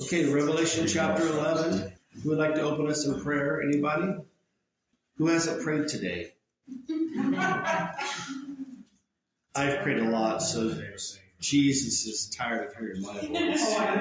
Okay, Revelation chapter 11. Who would like to open us in prayer? Anybody? Who hasn't prayed today? I've prayed a lot, so Jesus is tired of hearing my voice.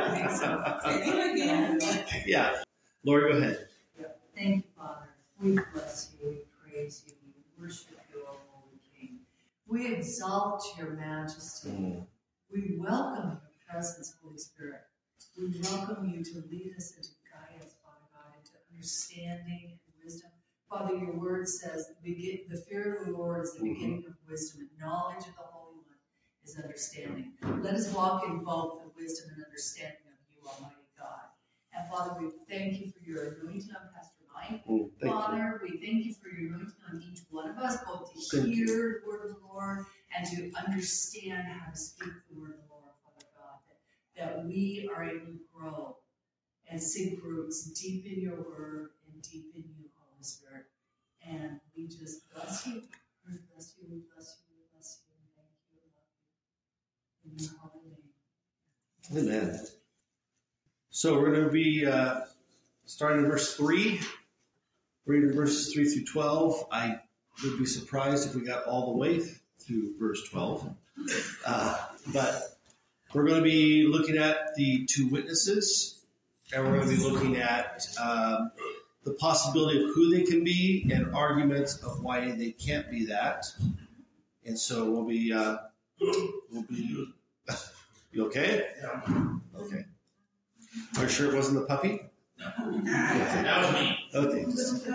Yeah. Lord, go ahead. Thank you, Father. We bless you, we praise you, we worship you, O Holy King. We exalt your majesty. We welcome your presence, Holy Spirit. We welcome you to lead us and to guide us, Father God, into understanding and wisdom. Father, your word says the fear of the Lord is the beginning of wisdom, and knowledge of the Holy One is understanding. Let us walk in both the wisdom and understanding of you, Almighty God. And Father, we thank you for your anointing on Pastor Mike. Father, we thank you for your anointing on each one of us, both to hear the word of the Lord and to understand how to speak the word of the Lord, Father God. That we are able to grow and sink roots deep in your word and deep in you, Holy Spirit. And we just bless you. We bless you, we bless you, we bless you, and thank you, and love you. In your holy name. Amen. So we're going to be starting in verse 3, reading verses 3 through 12. I would be surprised if we got all the way through verse 12. But we're going to be looking at the two witnesses, and we're going to be looking at the possibility of who they can be and arguments of why they can't be that. And so we'll be you okay? Yeah. Okay. Are you sure it wasn't the puppy? No. That was me. Okay.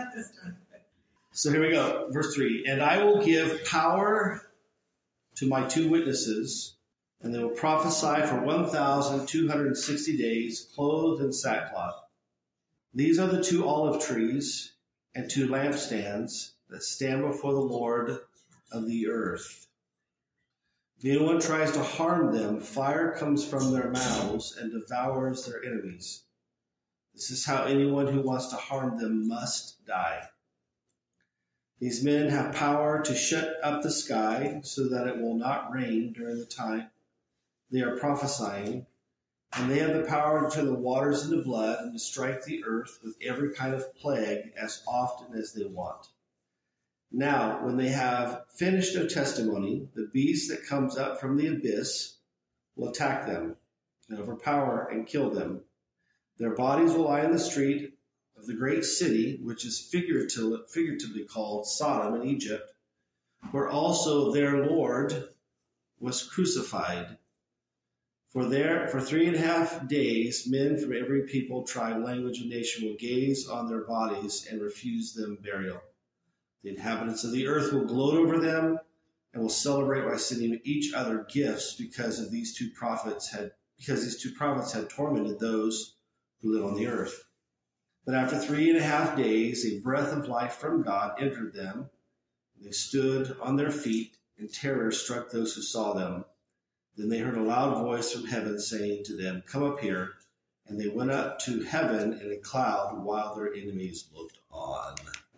So here we go. Verse 3. And I will give power to my two witnesses, and they will prophesy for 1,260 days, clothed in sackcloth. These are the two olive trees and two lampstands that stand before the Lord of the earth. If anyone tries to harm them, fire comes from their mouths and devours their enemies. This is how anyone who wants to harm them must die. These men have power to shut up the sky so that it will not rain during the time they are prophesying, and they have the power to turn the waters into blood and to strike the earth with every kind of plague as often as they want. Now, when they have finished their testimony, the beast that comes up from the abyss will attack them and overpower and kill them. Their bodies will lie in the street of the great city, which is figuratively called Sodom in Egypt, where also their Lord was crucified. For 3.5 days, men from every people, tribe, language, and nation will gaze on their bodies and refuse them burial. The inhabitants of the earth will gloat over them and will celebrate by sending each other gifts because these two prophets had tormented those who live on the earth. But after 3.5 days, a breath of life from God entered them. They stood on their feet, and terror struck those who saw them. Then they heard a loud voice from heaven saying to them, "Come up here." And they went up to heaven in a cloud while their enemies looked on.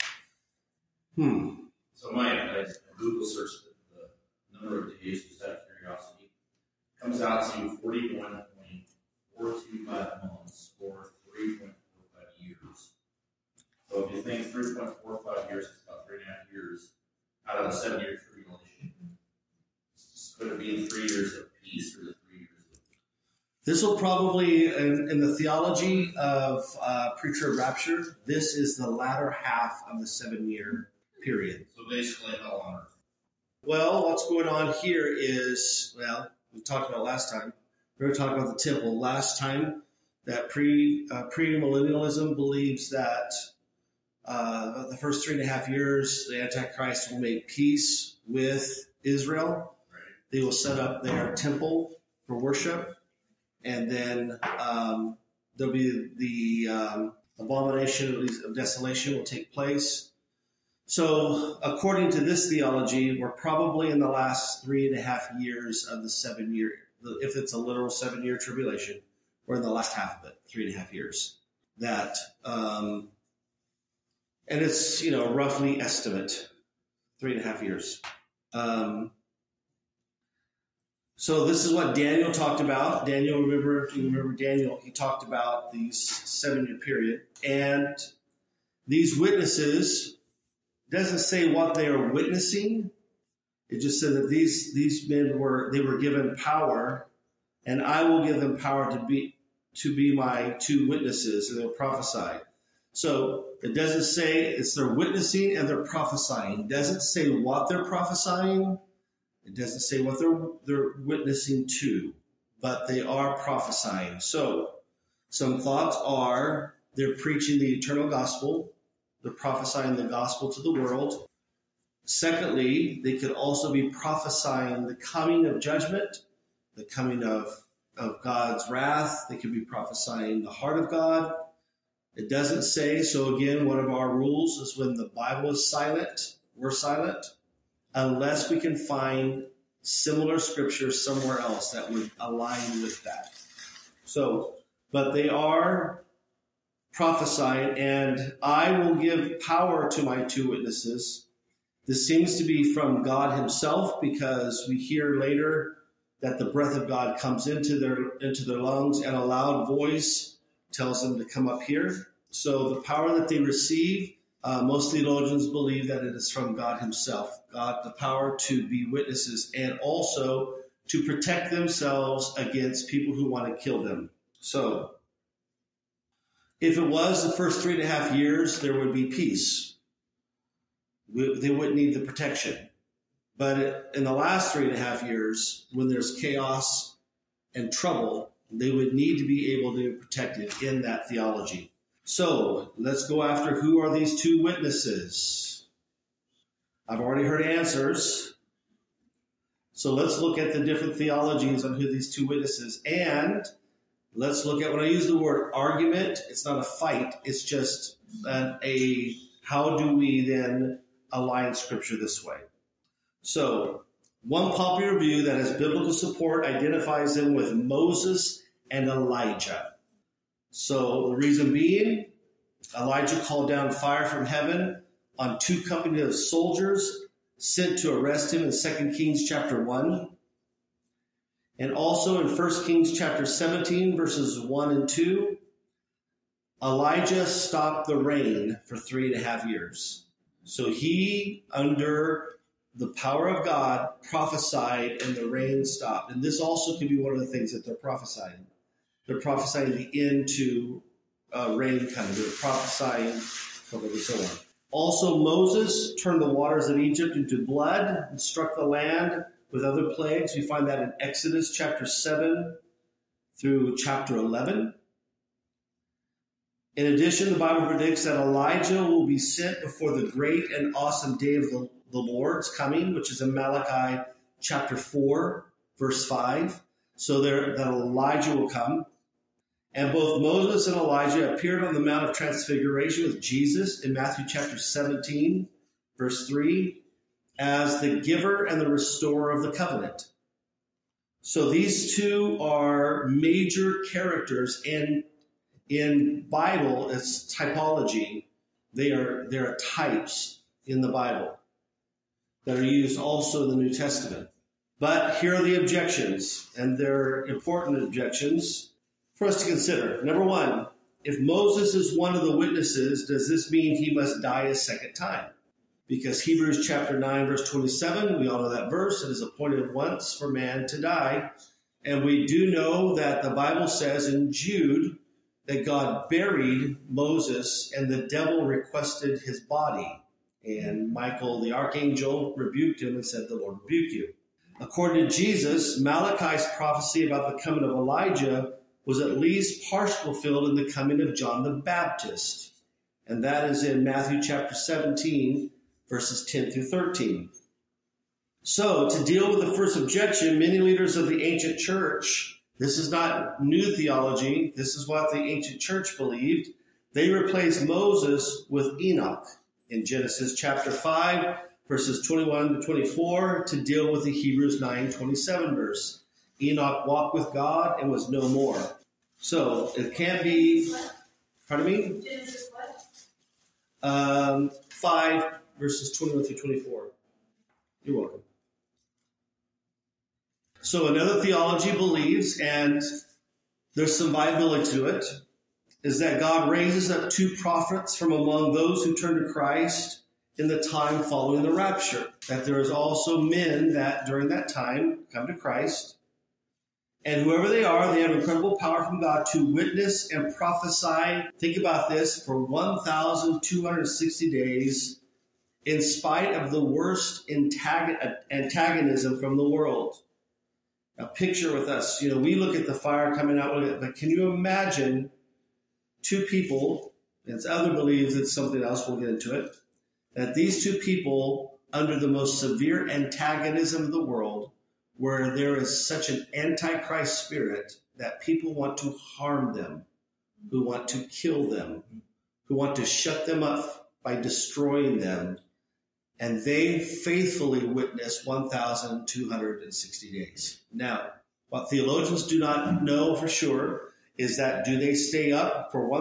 So I Google searched the number of days just out of curiosity. Comes out to 41.425 months or 3.45 years. So if you think 3.45 years is about 3.5 years out of the 7-year tribulation, could it be the 3 years of peace or the 3 years of... This will probably, in the theology of preacher rapture, this is the latter half of the 7-year period. So basically hell on earth. Well, what's going on here is, we talked about last time. We were talking about the temple last time, that pre-millennialism believes that the first 3.5 years, the Antichrist will make peace with Israel. Right. They will set up their temple for worship, and then there'll be the abomination of desolation will take place. So according to this theology, we're probably in the last 3.5 years of the 7-year, if it's a literal 7-year tribulation, we're in the last half of it, 3.5 years. That, and it's, roughly estimate, 3.5 years. So this is what Daniel talked about. Daniel, if you remember Daniel, he talked about these 7-year period. And these witnesses, doesn't say what they are witnessing. It just said that these men were given power, and I will give them power to be my 2 witnesses, and they'll prophesy. So it doesn't say it's they're witnessing and they're prophesying. It doesn't say what they're prophesying. It doesn't say what they're witnessing to, but they are prophesying. So some thoughts are they're preaching the eternal gospel. They're prophesying the gospel to the world. Secondly, they could also be prophesying the coming of judgment, the coming of God's wrath. They could be prophesying the heart of God. It doesn't say. So again, one of our rules is when the Bible is silent, we're silent, unless we can find similar scriptures somewhere else that would align with that. So, but they are prophesying, and I will give power to my 2 witnesses. This seems to be from God himself, because we hear later that the breath of God comes into their lungs, and a loud voice tells them to come up here. So the power that they receive, most theologians believe that it is from God himself. God, the power to be witnesses and also to protect themselves against people who want to kill them. So if it was the first 3.5 years, there would be peace. They wouldn't need the protection. But in the last 3.5 years, when there's chaos and trouble, they would need to be able to be protected in that theology. So let's go after who are these 2 witnesses. I've already heard answers. So let's look at the different theologies on who these 2 witnesses, and let's look at, when I use the word argument, it's not a fight. It's just how do we then align scripture this way? So one popular view that has biblical support identifies them with Moses and Elijah. So the reason being, Elijah called down fire from heaven on 2 companies of soldiers sent to arrest him in 2 Kings chapter 1. And also in 1 Kings chapter 17, verses 1 and 2, Elijah stopped the rain for 3.5 years. So he, under the power of God, prophesied and the rain stopped. And this also can be one of the things that they're prophesying. They're prophesying the end to rain coming. They're prophesying, and so on. Also, Moses turned the waters of Egypt into blood and struck the land with other plagues. We find that in Exodus chapter 7 through chapter 11. In addition, the Bible predicts that Elijah will be sent before the great and awesome day of the Lord's coming, which is in Malachi chapter 4, verse 5. So that Elijah will come. And both Moses and Elijah appeared on the Mount of Transfiguration with Jesus in Matthew chapter 17, verse 3, as the giver and the restorer of the covenant. So these 2 are major characters in Bible as typology. They're types in the Bible that are used also in the New Testament. But here are the objections, and they're important objections for us to consider. Number 1, if Moses is one of the witnesses, does this mean he must die a second time? Because Hebrews chapter 9, verse 27, we all know that verse, it is appointed once for man to die. And we do know that the Bible says in Jude that God buried Moses and the devil requested his body. And Michael the archangel rebuked him and said, "The Lord rebuke you." According to Jesus, Malachi's prophecy about the coming of Elijah was at least partially fulfilled in the coming of John the Baptist. And that is in Matthew chapter 17, verses 10 through 13. So to deal with the first objection, many leaders of the ancient church, this is not new theology, this is what the ancient church believed, they replaced Moses with Enoch in Genesis chapter 5, verses 21 to 24, to deal with the Hebrews 9:27 verse. Enoch walked with God and was no more. So it can't be, pardon me? Genesis what? 5 verses 21 through 24. You're welcome. So another theology believes, and there's some viability to it, is that God raises up 2 prophets from among those who turn to Christ in the time following the rapture. That there is also men that during that time come to Christ. And whoever they are, they have incredible power from God to witness and prophesy. Think about this, for 1,260 days, in spite of the worst antagonism from the world. Now picture with us, we look at the fire coming out with it, but can you imagine 2 people, and other believes it's something else, we'll get into it, that these 2 people, under the most severe antagonism of the world, where there is such an antichrist spirit that people want to harm them, who want to kill them, who want to shut them up by destroying them, and they faithfully witness 1,260 days. Now, what theologians do not know for sure is that do they stay up for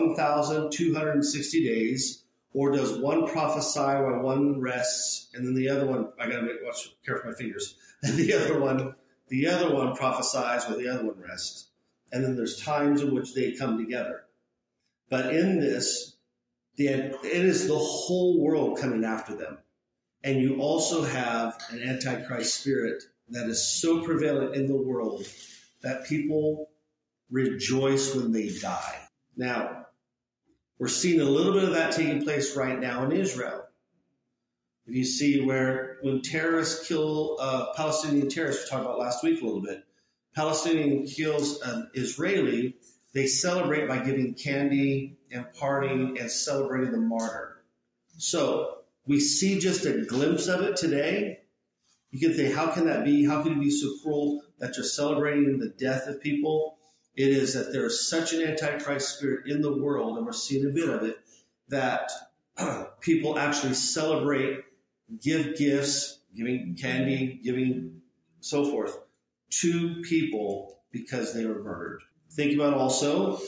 1,260 days, or does one prophesy while one rests, and then the other one, I gotta watch careful my fingers, and the other one prophesies while the other one rests. And then there's times in which they come together. But in this, it is the whole world coming after them. And you also have an antichrist spirit that is so prevalent in the world that people rejoice when they die. Now, we're seeing a little bit of that taking place right now in Israel. If you see when terrorists kill Palestinian terrorists, we talked about last week a little bit, Palestinian kills an Israeli, they celebrate by giving candy and partying and celebrating the martyr. So we see just a glimpse of it today. You can think, how can that be? How can it be so cruel that you're celebrating the death of people? It is that there is such an antichrist spirit in the world, and we're seeing a bit of it, that people actually celebrate, give gifts, giving candy, giving so forth to people because they were murdered. Think about also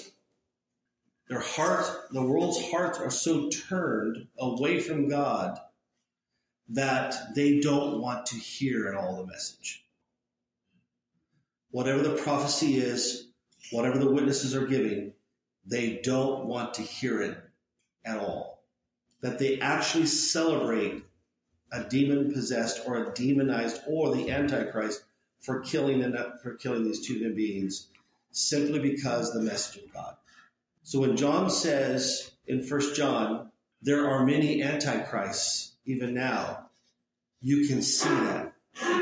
the world's hearts are so turned away from God that they don't want to hear at all the message. Whatever the prophecy is, whatever the witnesses are giving, they don't want to hear it at all. That they actually celebrate a demon-possessed or a demonized or the Antichrist for killing these 2 human beings simply because of the message of God. So when John says in 1 John, there are many antichrists even now, you can see that.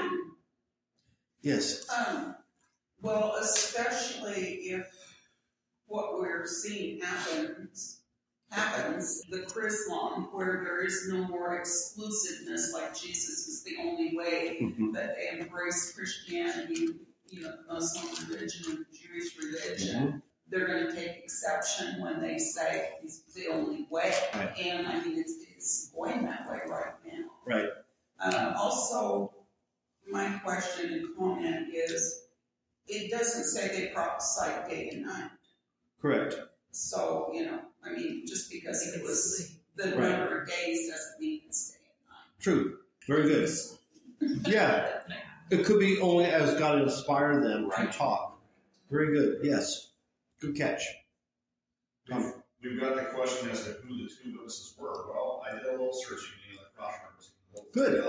Yes? Well, especially if what we're seeing happens, the Chrislam, where there is no more exclusiveness, like Jesus is the only way, that they embrace Christianity, the Muslim religion and the Jewish religion. They're going to take exception when they say he's the only way. Right. And I mean, it's going that way right now. Right. Also, my question and comment is, it doesn't say they prophesy day and night. Correct. So, just because it was the number of days doesn't mean it's day and night. True. Very good. Yeah. It could be only as God inspired them to talk. Very good. Yes. Good catch. We've got the question as to who the 2 witnesses were. Well, I did a little searching, like cross referencing. Good.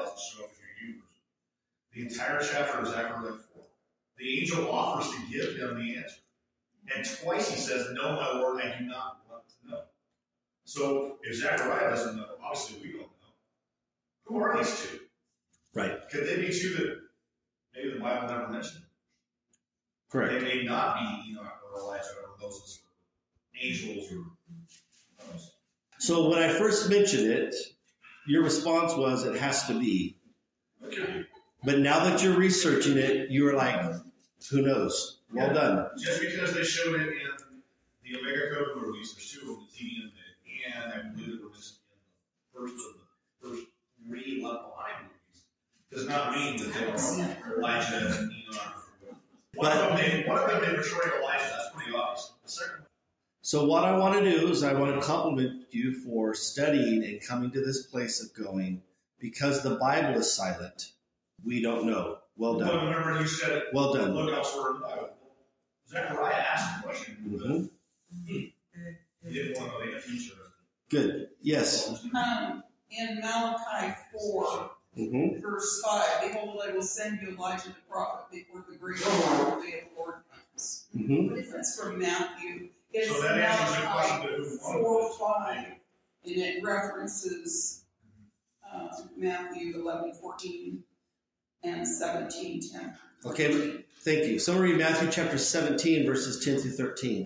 The entire chapter is Zechariah 4. The angel offers to give him the answer. And twice he says, no, my Lord, I do not want to know. So if Zechariah doesn't know, obviously we don't know. Who are these 2? Right. Could they be 2 that maybe the Bible never mentioned? Correct. They may not be Enoch or Elijah or Moses or angels or others. So when I first mentioned it, your response was it has to be. Okay. But now that you're researching it, you're like, who knows? Well done. Just because they showed it in the Omega Code movies, there's 2 of them, the TV and I believe it was in the first 3 Left Behind movies, does not mean that they were Elijah and Enoch. One of them they portrayed Elijah. That's pretty obvious. So what I want to do is I want to compliment you for studying and coming to this place of going, because the Bible is silent, we don't know. Well But done. remember you said, Well done. look elsewhere in the Bible. Zechariah asked the question. Mhm. He didn't want to lay a future. Good. Yes. In Malachi 4, Hmm. verse 5, behold, I will send you Elijah the prophet before the great and terrible day of the Lord comes. Hmm. That's from Matthew. It's So that answers your Malachi question to who 4:5, and it references Matthew 11:14 and 17:10. Okay. Thank you. Someone read Matthew chapter 17, verses 10 through 13.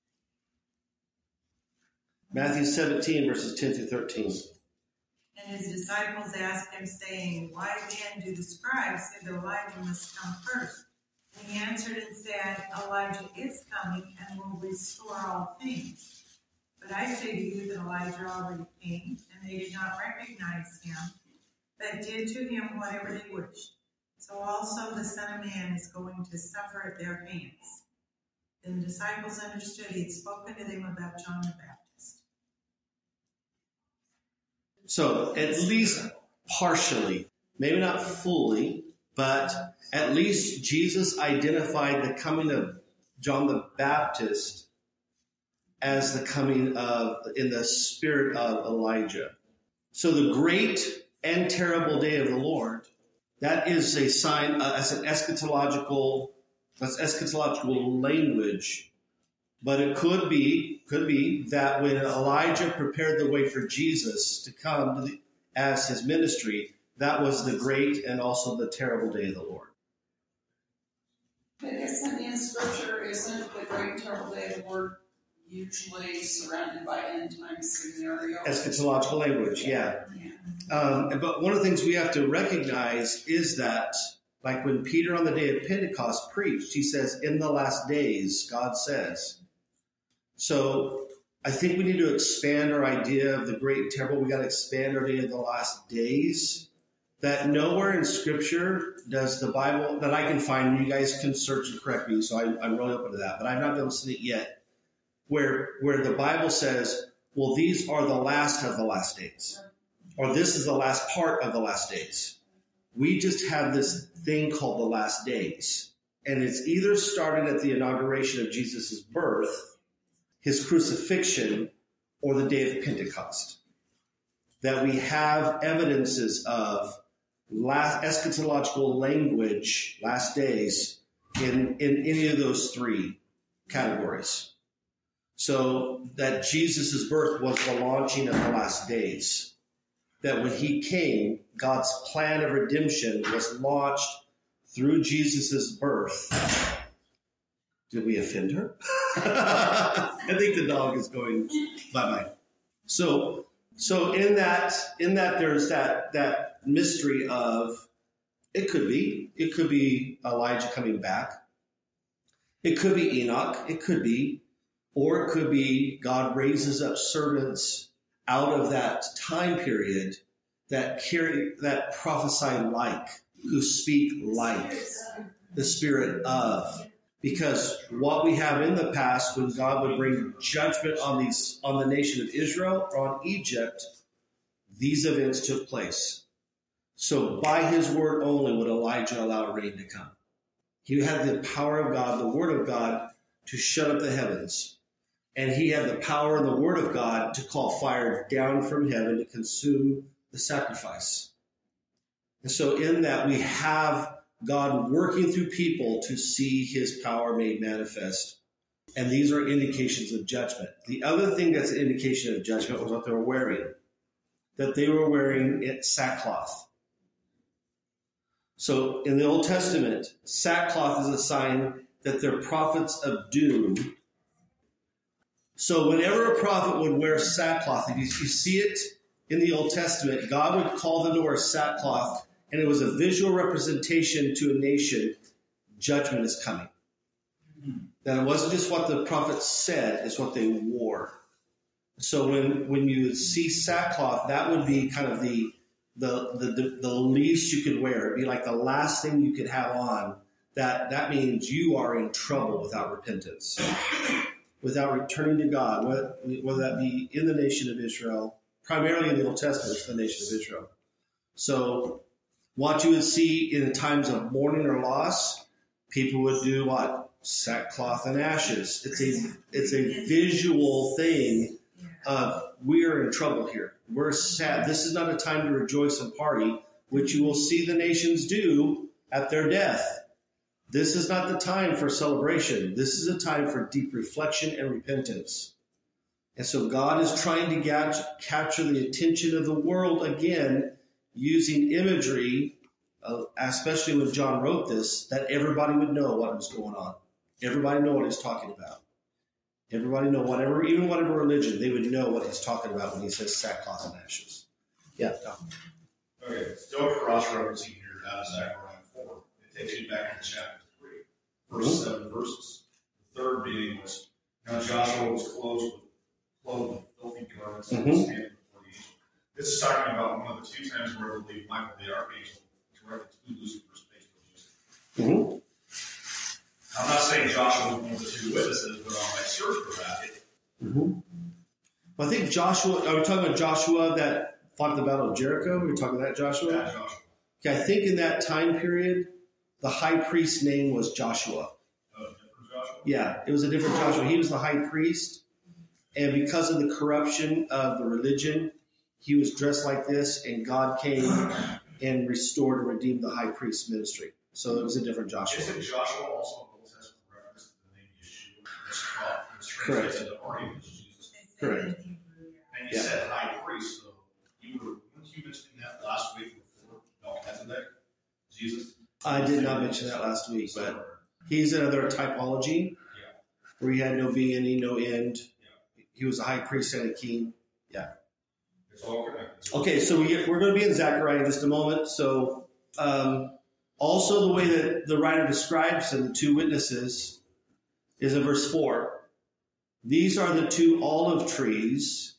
Matthew 17, verses 10 through 13. And his disciples asked him, saying, Why then do the scribes say that Elijah must come first? And he answered and said, Elijah is coming and will restore all things. But I say to you that Elijah already came, and they did not recognize him, but did to him whatever they wished. So also the Son of Man is going to suffer at their hands. Then the disciples understood he had spoken to them about John the Baptist. So at least partially, maybe not fully, but at least Jesus identified the coming of John the Baptist as the coming of, in the spirit of Elijah. So the great and terrible day of the Lord, that is a sign, as an eschatological language, but it could be that when Elijah prepared the way for Jesus to come as his ministry, that was the great and also the terrible day of the Lord. But isn't in Scripture, isn't the great and terrible day of the Lord usually surrounded by end time scenarios? Eschatological language, yeah. But one of the things we have to recognize is that, like when Peter on the day of Pentecost preached, he says, in the last days, God says. So I think we need to expand our idea of the great and terrible. We got to expand our idea of the last days. That nowhere in Scripture does the Bible, that I can find, you guys can search and correct me, so I'm really open to that, but I've not been able to see it yet, where the Bible says, well, these are the last of the last days, or this is the last part of the last days. We just have this thing called the last days, and it's either started at the inauguration of Jesus' birth, his crucifixion, or the day of Pentecost. That we have evidences of eschatological language, last days, in any of those three categories. So that Jesus' birth was the launching of the last days. That when he came, God's plan of redemption was launched through Jesus' birth. Did we offend her? I think the dog is going bye-bye. So in that there's that mystery of, it could be Elijah coming back. It could be Enoch. It could be God raises up servants out of that time period that prophesy like, who speak like the spirit of. Because what we have in the past, when God would bring judgment on the nation of Israel or on Egypt, these events took place. So by his word only would Elijah allow rain to come. He had the power of God, the word of God, to shut up the heavens. And he had the power and the word of God to call fire down from heaven to consume the sacrifice. And so in that we have God working through people to see his power made manifest. And these are indications of judgment. The other thing that's an indication of judgment was what they were wearing. That they were wearing sackcloth. So in the Old Testament, sackcloth is a sign that they're prophets of doom. So whenever a prophet would wear sackcloth, if you see it in the Old Testament, God would call them to wear sackcloth, and it was a visual representation to a nation, judgment is coming. That it wasn't just what the prophet said, it's what they wore. So when you see sackcloth, that would be kind of the least you could wear. It'd be like the last thing you could have on. That means you are in trouble without repentance, without returning to God, whether that be in the nation of Israel, primarily in the Old Testament, it's the nation of Israel. So What you would see in times of mourning or loss, people would do what? Sackcloth and ashes. It's a visual thing of we are in trouble here. We're sad. This is not a time to rejoice and party, which you will see the nations do at their death. This is not the time for celebration. This is a time for deep reflection and repentance. And so God is trying to capture the attention of the world again, using imagery, especially when John wrote this, that everybody would know what was going on. Everybody know what he's talking about. Everybody know even whatever religion, they would know what he's talking about when he says sackcloth and ashes. Yeah, Tom. Okay, still cross-referencing here out of Zechariah 4. It takes you back to chapter 3, verse 7 verses. The third being was, now Joshua was clothed with filthy garments and was standing before the angel. This is talking about one of the two times where I believe Michael the archangel directed to Lucifer's face for Jesus. Mm-hmm. I'm not saying Joshua was one of the two witnesses, but on my search for that, Mm-hmm. Well, I think Joshua, are we talking about Joshua that fought the Battle of Jericho? Are we talking about that Joshua? that Joshua. Okay, I think in that time period, the high priest's name was Joshua. Different Joshua? Yeah, it was a different Joshua. He was the high priest. And because of the corruption of the religion, he was dressed like this, and God came and restored and redeemed the high priest ministry. So it was a different Joshua. Isn't Joshua also an Old Testament reference to the name Yeshua? It's Correct. translated to our name as Jesus. Correct. And you said high priest, so weren't you mentioning that last week before Melchizedek? Jesus? I did not mention that last week, but he's another typology where he had no beginning, no end. He was a high priest and a king. Yeah. It's all connected. Okay, so we're going to be in Zechariah in just a moment. So also the way that the writer describes them, the two witnesses, is in verse 4. These are the two olive trees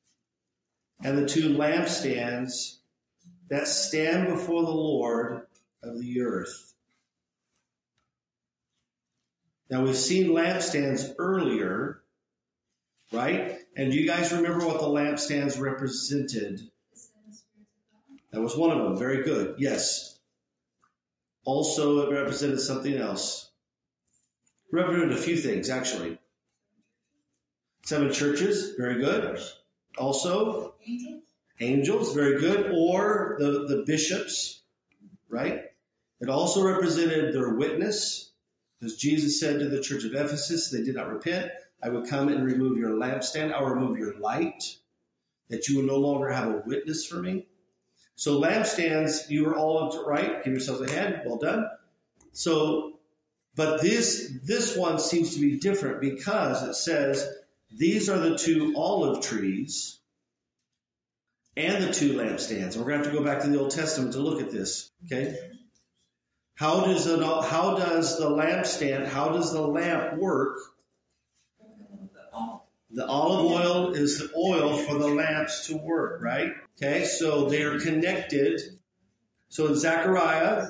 and the two lampstands that stand before the Lord of the earth. Now we've seen lampstands earlier, right? And do you guys remember what the lampstands represented? That was one of them. Very good. Yes. Also, it represented something else. It represented a few things, actually. 7 churches. Very good. Also, angels. Very good. Or the bishops, right? It also represented their witness, because Jesus said to the church of Ephesus, they did not repent. I would come and remove your lampstand. I'll remove your light, that you will no longer have a witness for me. So lampstands, you were all right. Give yourselves a hand. Well done. So, but this one seems to be different because it says these are the two olive trees and the two lampstands. We're going to have to go back to the Old Testament to look at this. Okay. How does the lamp work? The olive oil is the oil for the lamps to work, right? Okay, so they are connected. So in Zechariah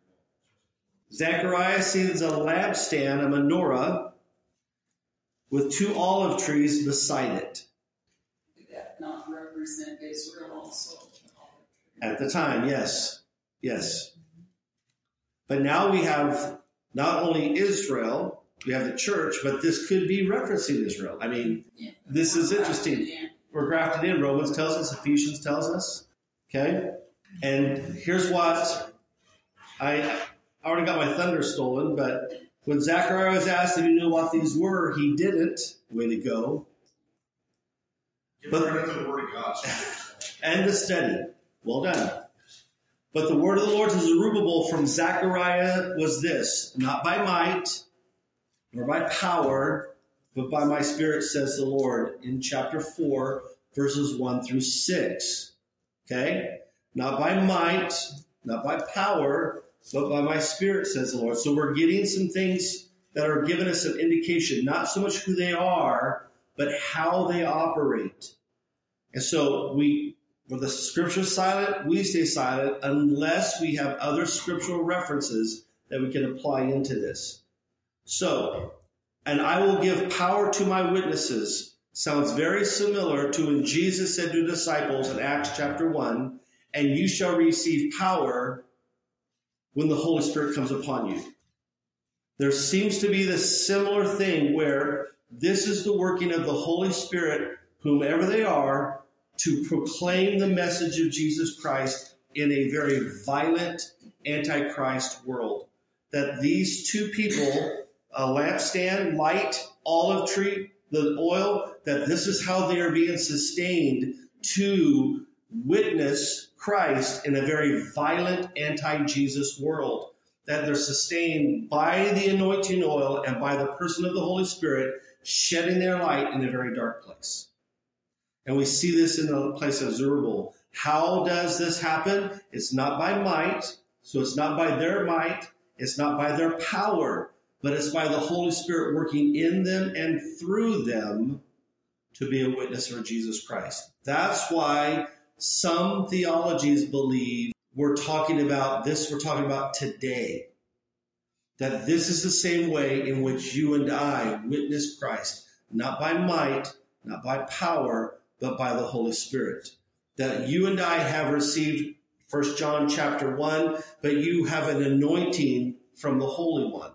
sees a lampstand, a menorah, with 2 olive trees beside it. Did that not represent Israel also? At the time, yes. Yes. But now we have not only Israel, we have the church, but this could be referencing Israel. I mean, this is interesting. We're grafted in. Romans tells us, Ephesians tells us. Okay? And here's what I already got my thunder stolen, but when Zechariah was asked if he knew what these were, he didn't. Way to go. Give credit to the word of God. And the study. Well done. But the word of the Lord to Zerubbabel from Zechariah was this: not by might, nor by power, but by my Spirit, says the Lord, in chapter 4, verses 1 through 6. Okay? Not by might, not by power, but by my Spirit, says the Lord. So we're getting some things that are giving us an indication, not so much who they are, but how they operate. And so when the scripture's silent, we stay silent unless we have other scriptural references that we can apply into this. So, and I will give power to my witnesses. Sounds very similar to when Jesus said to the disciples in Acts chapter 1, and you shall receive power when the Holy Spirit comes upon you. There seems to be this similar thing where this is the working of the Holy Spirit, whomever they are, to proclaim the message of Jesus Christ in a very violent antichrist world. That these two people, a lampstand, light, olive tree, the oil, that this is how they are being sustained to witness Christ in a very violent anti-Jesus world. That they're sustained by the anointing oil and by the person of the Holy Spirit shedding their light in a very dark place. And we see this in the place of Zerubbabel. How does this happen? It's not by might, so it's not by their might, it's not by their power, but it's by the Holy Spirit working in them and through them to be a witness for Jesus Christ. That's why some theologies believe we're talking about today. That this is the same way in which you and I witness Christ, not by might, not by power, but by the Holy Spirit. That you and I have received 1 John chapter 1, but you have an anointing from the Holy One.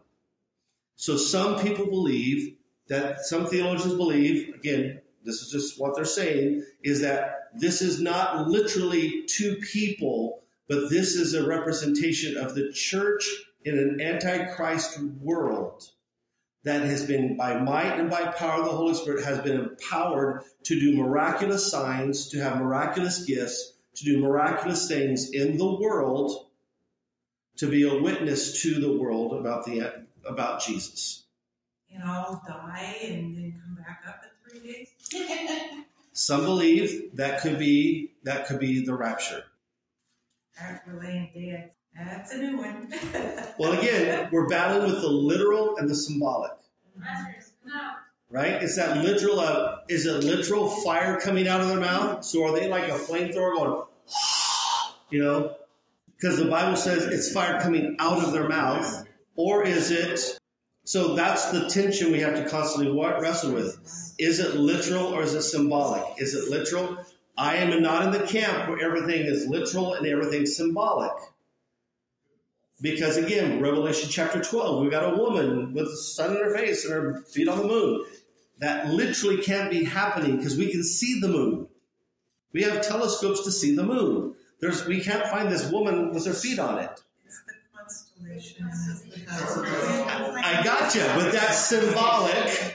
So some people believe that, some theologians believe, again, this is just what they're saying, is that this is not literally two people, but this is a representation of the church in an antichrist world that has been, by might and by power of the Holy Spirit, has been empowered to do miraculous signs, to have miraculous gifts, to do miraculous things in the world, to be a witness to the world about Jesus. And all die and then come back up in 3 days? Some believe that could be the rapture. After laying dead. That's a new one. Well, again, we're battling with the literal and the symbolic. Right? Is it literal fire coming out of their mouth? So are they like a flamethrower going, because the Bible says it's fire coming out of their mouth. Or is it, so that's the tension we have to constantly wrestle with. Is it literal or is it symbolic? Is it literal? I am not in the camp where everything is literal and everything's symbolic. Because again, Revelation chapter 12, we've got a woman with the sun in her face and her feet on the moon. That literally can't be happening because we can see the moon. We have telescopes to see the moon. We can't find this woman with her feet on it. It's the constellation. I gotcha, but that's symbolic.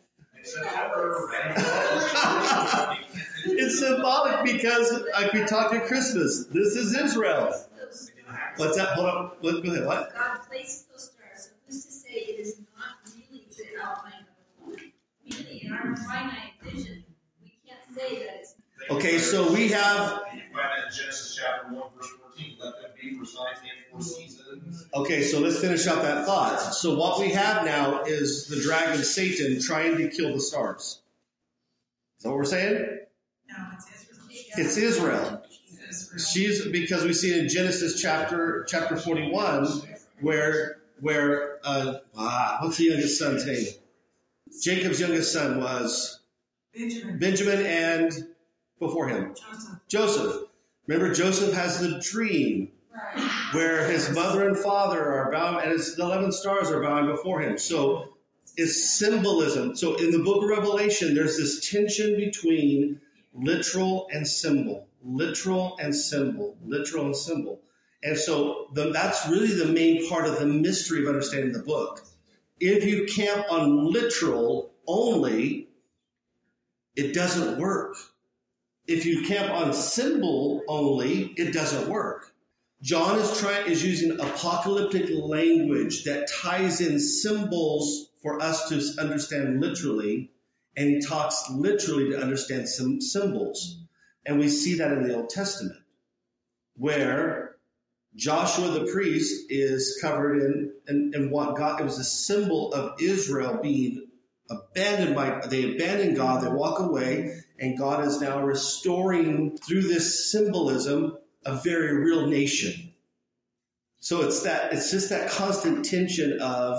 It's symbolic because, like we talked at Christmas, this is Israel. What's that? Hold on. Go ahead. What? God placed those stars. So who's to say it is not really the outline of the planet? Really, in our finite vision, we can't say that it's. Okay, so we have. You find that in Genesis chapter 1, verse 14. Let them be for signs and for seasons. Okay, so let's finish out that thought. So what we have now is the dragon Satan trying to kill the stars. Is that what we're saying? No, it's Israel. It's Israel. Because we see in Genesis chapter 41 where what's the youngest son's name? Jacob's youngest son was Benjamin and before him Joseph. Remember, Joseph has the dream where his mother and father are bowing and the 11 stars are bowing before him. So it's symbolism. So in the book of Revelation, there's this tension between literal and symbol. Literal and symbol. Literal and symbol. And so that's really the main part of the mystery of understanding the book. If you camp on literal only, it doesn't work. If you camp on symbol only, it doesn't work. John is using apocalyptic language that ties in symbols for us to understand literally, and he talks literally to understand some symbols. And we see that in the Old Testament, where Joshua the priest is covered in what God, it was a symbol of Israel being abandoned they abandon God, they walk away, and God is now restoring through this symbolism a very real nation. So it's just that constant tension of,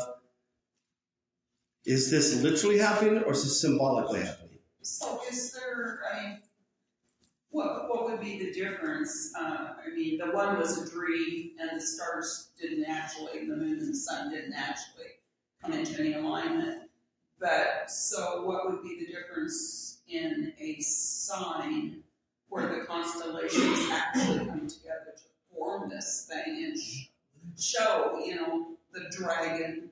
is this literally happening or is this symbolically happening? So is there, What would be the difference? I mean, the one was a dream, and the stars didn't actually, the moon and the sun didn't actually come into any alignment. But so what would be the difference in a sign where the constellations actually come together to form this thing and show, the dragon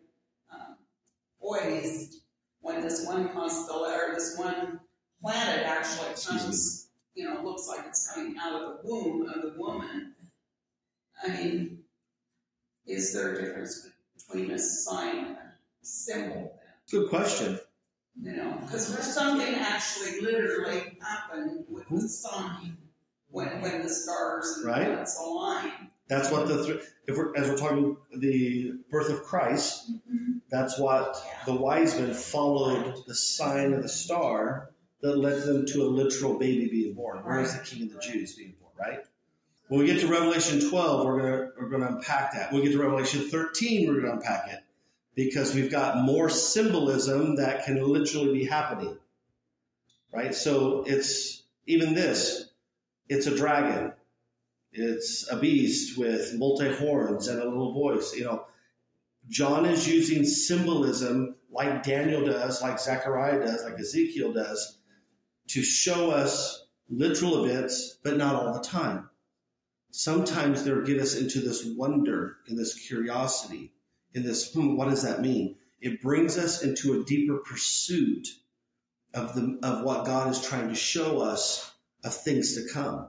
poised when this one constellation or this one planet actually comes, looks like it's coming out of the womb of the woman. I mean, is there a difference between a sign and a symbol? Good question. Because something actually literally happened with the sign when the stars and Right. planets align. That's what as we're talking the birth of Christ, that's what the wise men followed the sign of the star that led them to a literal baby being born. Where is the King of the Jews being born, right? When we get to Revelation 12, we're gonna unpack that. When we get to Revelation 13, we're gonna unpack it because we've got more symbolism that can literally be happening, right? So it's even this. It's a dragon. It's a beast with multi-horns and a little voice. John is using symbolism like Daniel does, like Zechariah does, like Ezekiel does, to show us literal events, but not all the time. Sometimes they'll get us into this wonder, in this curiosity, in this, what does that mean? It brings us into a deeper pursuit of what God is trying to show us of things to come.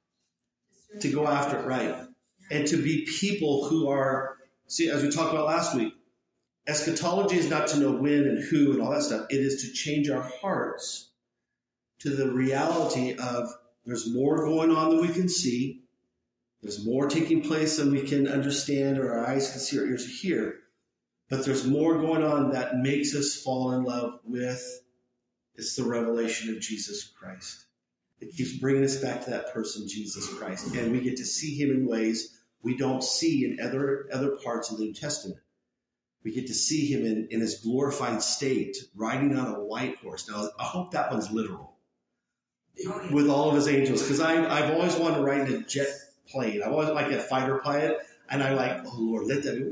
To go after it, right? And to be people who are, see, as we talked about last week, eschatology is not to know when and who and all that stuff. It is to change our hearts to the reality of there's more going on than we can see. There's more taking place than we can understand or our eyes can see or ears hear. But there's more going on that makes us fall in love with, it's the revelation of Jesus Christ. It keeps bringing us back to that person, Jesus Christ. And we get to see him in ways we don't see in other parts of the New Testament. We get to see him in his glorified state, riding on a white horse. Now, I hope that one's literal. With all of his angels. Because I've always wanted to ride in a jet plane. I've always liked a fighter pilot. And I like, oh, Lord, let that be,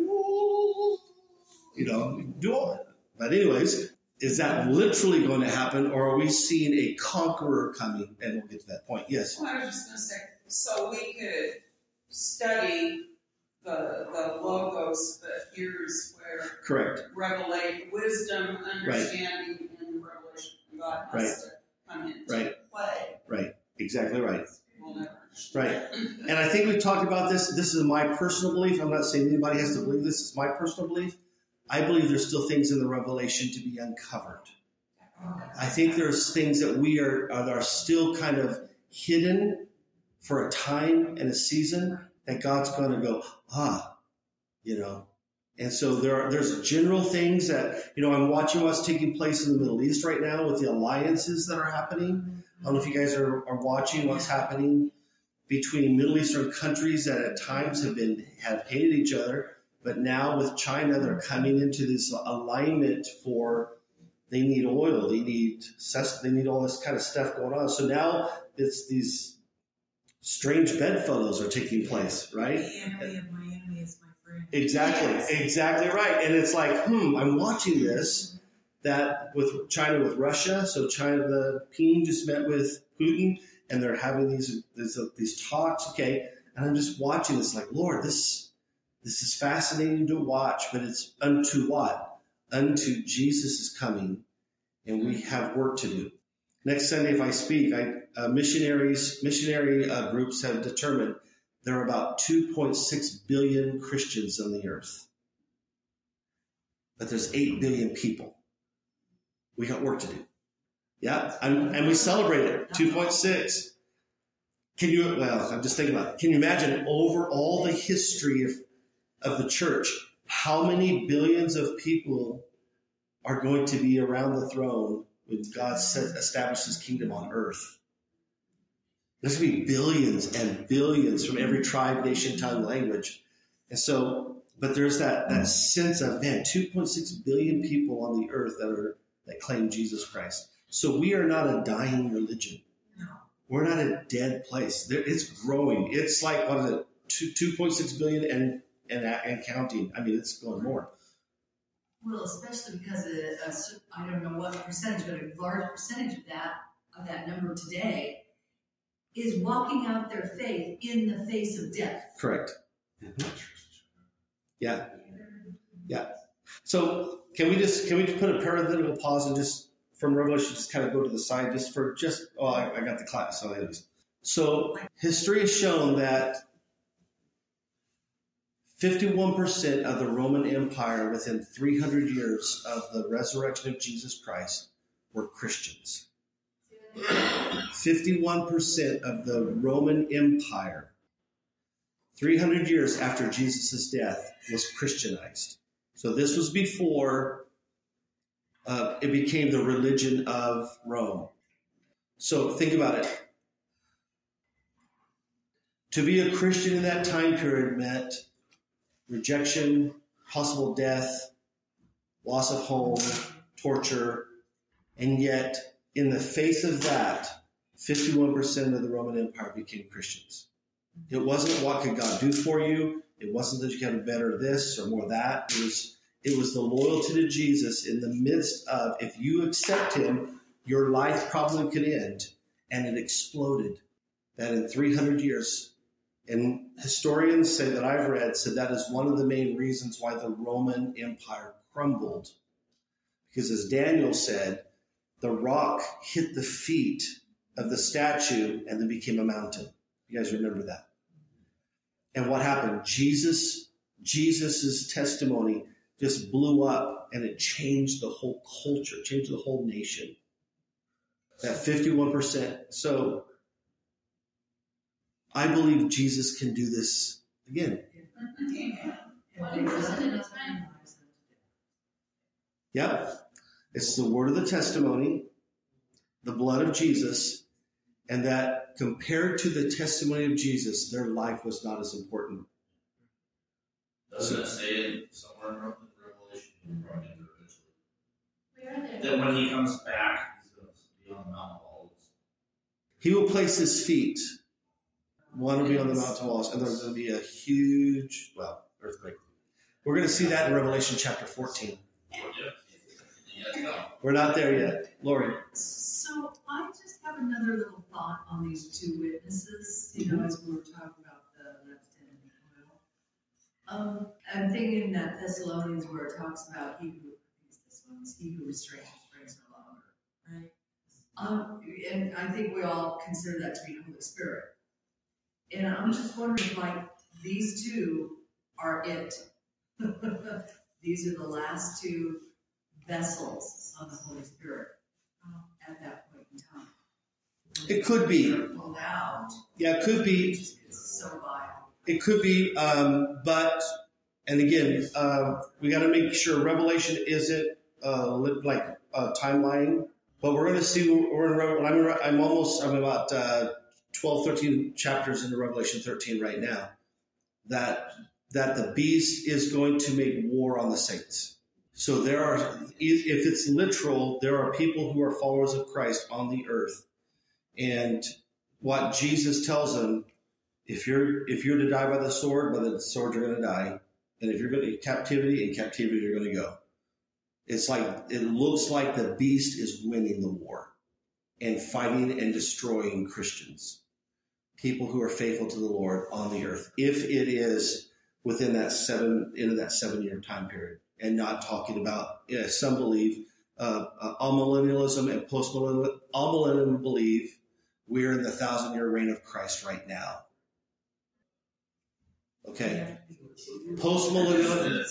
do all that. But anyways, is that literally going to happen, or are we seeing a conqueror coming? And we'll get to that point. Yes. Well, I was just going to say, so we could study the logos, the here's where Correct. wisdom, understanding, and the revelation of God has to come into play. Right. Exactly right. We'll never Right. And I think we've talked about this. This is my personal belief. I'm not saying anybody has to believe this. It's my personal belief. I believe there's still things in the revelation to be uncovered. I think there's things that are still kind of hidden for a time and a season that God's going to go, And so there's general things that, I'm watching what's taking place in the Middle East right now with the alliances that are happening. I don't know if you guys are watching what's happening between Middle Eastern countries that at times have hated each other. But now with China, they're coming into this alignment they need oil, they need all this kind of stuff going on. So now it's these strange bedfellows are taking place, right? The enemy of my enemy is my friend. Exactly right. And it's like, I'm watching this, that with China, with Russia. So China, the Ping just met with Putin, and they're having these talks, okay? And I'm just watching this like, Lord, this is fascinating to watch, but it's unto what? Unto Jesus is coming, and we have work to do. Next Sunday, if I speak, missionary groups have determined there are about 2.6 billion Christians on the earth. But there's 8 billion people. We got work to do. Yeah, and we celebrate it, 2.6. I'm just thinking about it. Can you imagine over all the history of the church, how many billions of people are going to be around the throne when God established his kingdom on earth? There's going to be billions and billions from every tribe, nation, tongue, language. And so, but there's that sense of, 2.6 billion people on the earth that claim Jesus Christ. So we are not a dying religion. No. We're not a dead place. It's growing. It's like, what is it, 2.6 billion and counting. I mean, it's going more. Well, especially because I don't know what percentage, but a large percentage of that number today is walking out their faith in the face of death. Correct. Yeah. So can we just put a parenthetical pause and just from Revelation just kind of go to the side I got the class. So anyways. So history has shown that 51% of the Roman Empire within 300 years of the resurrection of Jesus Christ were Christians. 51% of the Roman Empire, 300 years after Jesus' death, was Christianized. So this was before it became the religion of Rome. So think about it. To be a Christian in that time period meant rejection, possible death, loss of home, torture, and yet in the face of that, 51% of the Roman Empire became Christians. It wasn't what could God do for you. It wasn't that you could have better this or more that. It was the loyalty to Jesus in the midst of, if you accept him, your life probably could end. And it exploded. That in 300 years, and historians say that I've read, said that is one of the main reasons why the Roman Empire crumbled. Because as Daniel said, the rock hit the feet of the statue and then became a mountain. You guys remember that? And what happened? Jesus's testimony just blew up and it changed the whole culture, changed the whole nation. That 51%. So I believe Jesus can do this again. Yep. It's the word of the testimony, the blood of Jesus, and that compared to the testimony of Jesus, their life was not as important. Doesn't it say it somewhere in Revelation, probably eventually, that when he comes back, he's going to be on the Mount of Olives? He will place his feet. One will be on the Mount of Olives, and there's going to be a huge, earthquake. We're going to see that in Revelation chapter 14. We're not there yet. Lori. So I just have another little thought on these two witnesses, as we were talking about the left and oil. I'm thinking that Thessalonians where it talks about he who restrains no longer, right? And I think we all consider that to be the Holy Spirit. And I'm just wondering, these two are it. These are the last two vessels of the Holy Spirit at that point in time. It could be. Pulled out. Yeah, it could be. It's so vile. It could be, but, and again, we got to make sure Revelation isn't timeline. But we're going to see. I'm about 12, 13 chapters into Revelation 13 right now. That the beast is going to make war on the saints. So if it's literal, there are people who are followers of Christ on the earth. And what Jesus tells them, if you're to die by the sword you're going to die. And if you're going to captivity, you're going to go. It looks like the beast is winning the war and fighting and destroying Christians, people who are faithful to the Lord on the earth. If it is within that 7-year time period. And not talking about, some believe, amillennialism and postmillennialism. Amillennialism believe we're in the 1,000-year reign of Christ right now. Okay. Postmillennialism.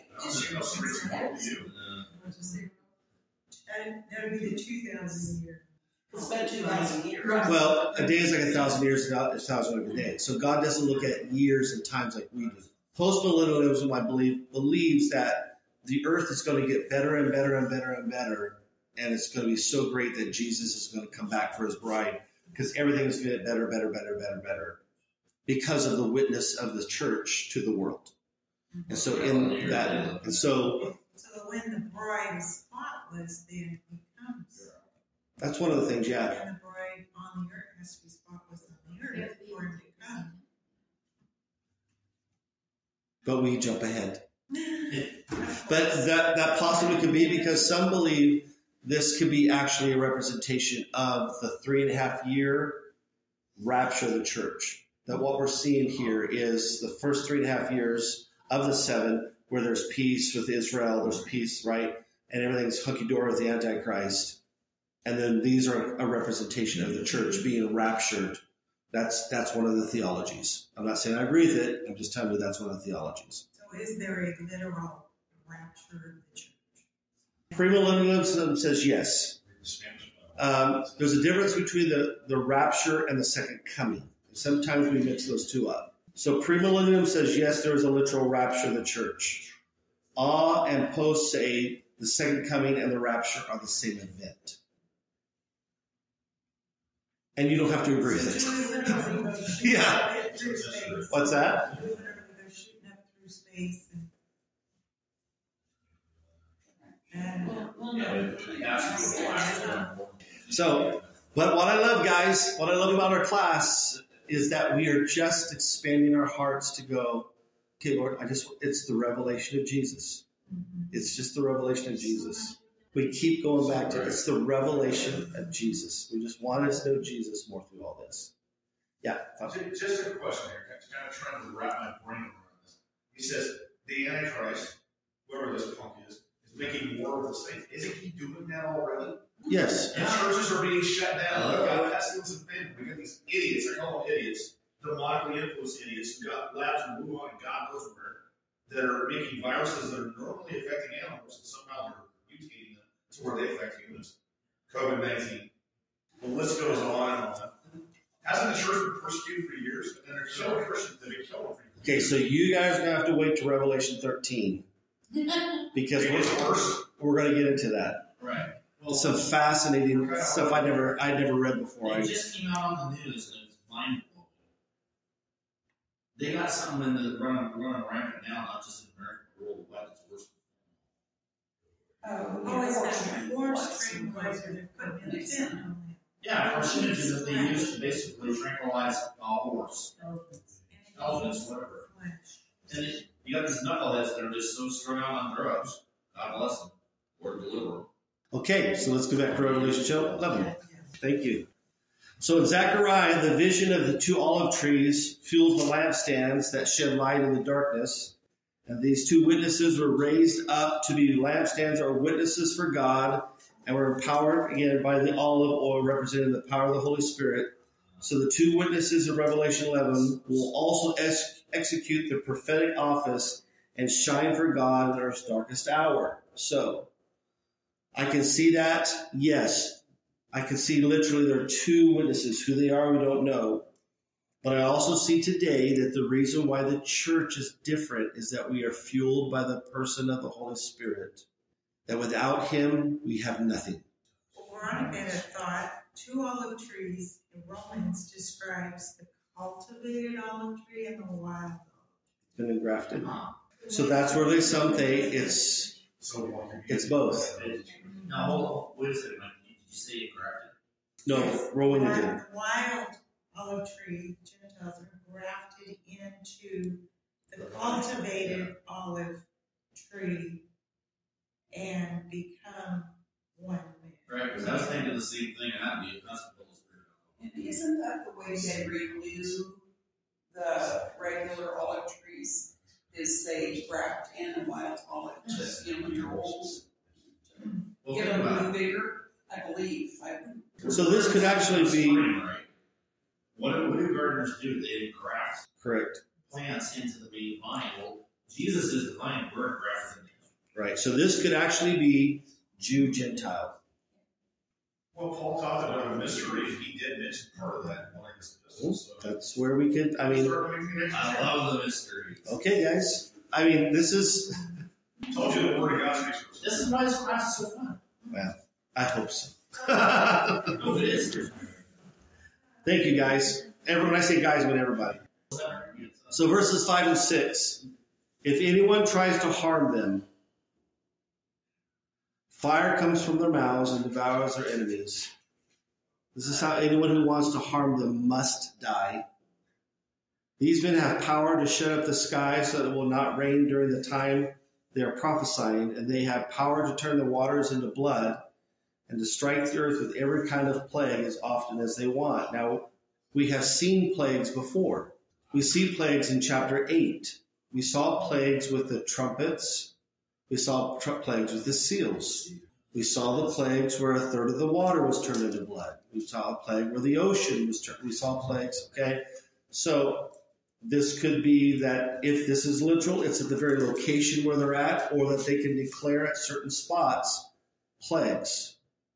That would be the 2,000 year. It's been 2,000 years. Well, a day is like 1,000 years, it's 1,000 of a day. So God doesn't look at years and times like we do. Postmillennialism, I believe, believes that the earth is going to get better and better and better and better, and it's going to be so great that Jesus is going to come back for his bride because everything is going to get better, better, better, better, better because of the witness of the church to the world. And so So when the bride is spotless, then he comes. That's one of the things, yeah. And the bride on the earth has to be spotless. but we jump ahead. But that possibly could be because some believe this could be actually a representation of the 3.5 year rapture of the church. That what we're seeing here is the first 3.5 years of the 7 where there's peace with Israel, there's peace, right? And everything's hunky-dory with the Antichrist. And then these are a representation of the church being raptured. That's one of the theologies. I'm not saying I agree with it. I'm just telling you that's one of the theologies. So is there a literal rapture of the church? Premillennialism says yes. There's a difference between the rapture and the second coming. Sometimes we mix those two up. So premillennialism says yes, there is a literal rapture of the church. And post say the second coming and the rapture are the same event. And you don't have to agree with it. Yeah. What's that? They're shooting up through space So, but what I love, guys, what I love about our class is that we are just expanding our hearts to go, okay, Lord, it's the revelation of Jesus. It's just the revelation of Jesus. We keep going back to it. It's the revelation of Jesus. We just want us to know Jesus more through all this. Yeah. Just a question here. Kind of trying to wrap my brain around this. He says the Antichrist, whoever this punk is making war with the saints. Isn't he doing that already? Yes. And churches are being shut down. We've got pestilence and famine. We've got these idiots. I call them idiots. Demonically influenced idiots who got labs in Wuhan and God knows where that are making viruses that are normally affecting animals and somehow they're mutating them to where they affect humans. COVID-19. The list goes on and on. Hasn't the church been persecuted for years? And they're killing Christians. They've been killing for years. Okay, so you guys are going to have to wait to Revelation 13. Because we're going to get into that. Right. Well, Some fascinating stuff I'd never read before. It just came out on the news and it's mind blowing. They got something in the running rampant now, not just in America, but worldwide. It's worse. it's that horse tranquilizer they're putting in the fentanyl. Yeah, carcinogen that they use to basically tranquilize a horse. Elephants, whatever. And you got these knuckleheads that are just so strung out on drugs. God bless them. Or deliver them. Okay, so let's go back to Revelation 11. Thank you. So in Zechariah, the vision of the 2 olive trees fuels the lampstands that shed light in the darkness. And these 2 witnesses were raised up to be lampstands or witnesses for God and were empowered again by the olive oil representing the power of the Holy Spirit. So the 2 witnesses of Revelation 11 will also execute the prophetic office and shine for God in earth's darkest hour. So I can see that, yes. I can see literally there are 2 witnesses. Who they are, we don't know. But I also see today that the reason why the church is different is that we are fueled by the person of the Holy Spirit. That without him, we have nothing. Veronica had thought 2 olive trees in Romans describes the cultivated olive tree and the wild olive. Been engrafted. So that's where some say it's both. Now, hold on. Wait a second. Did you say engrafted? No, Rowena did. Wild olive tree, Gentiles are grafted into the cultivated olive tree and become one man. Right, because I was thinking the same thing, and that'd be that's the Holy Spirit. And isn't that the way they renew the regular olive trees? Is they graft in a wild olive, just, when you're old, Well, give think them about a it. vigor, I believe. So this could actually be Right. What do gardeners do? They graft correct. plants into the main vine. Well, Jesus is the vine. We're grafted into him. Right. So this could actually be Jew Gentile. Well, Paul talked about a mystery. He did mention part of that in one of his epistles. So That's where we could, I I love the mystery. okay, guys. I mean, this is, told you the word of God speaks for This is why this class is so fun. well, I hope so. No, it is. Thank you, guys. When I say guys, I mean everybody. So verses 5 and 6. If anyone tries to harm them, fire comes from their mouths and devours their enemies. This is how anyone who wants to harm them must die. These men have power to shut up the sky so that it will not rain during the time they are prophesying, and they have power to turn the waters into blood and to strike the earth with every kind of plague as often as they want. Now, we have seen plagues before. We see plagues in chapter 8. We saw plagues with the trumpets. We saw plagues with the seals. We saw the plagues where a third of the water was turned into blood. We saw a plague where the ocean was turned. We saw plagues, okay? So this could be that if this is literal, it's at the very location where they're at, or that they can declare at certain spots plagues.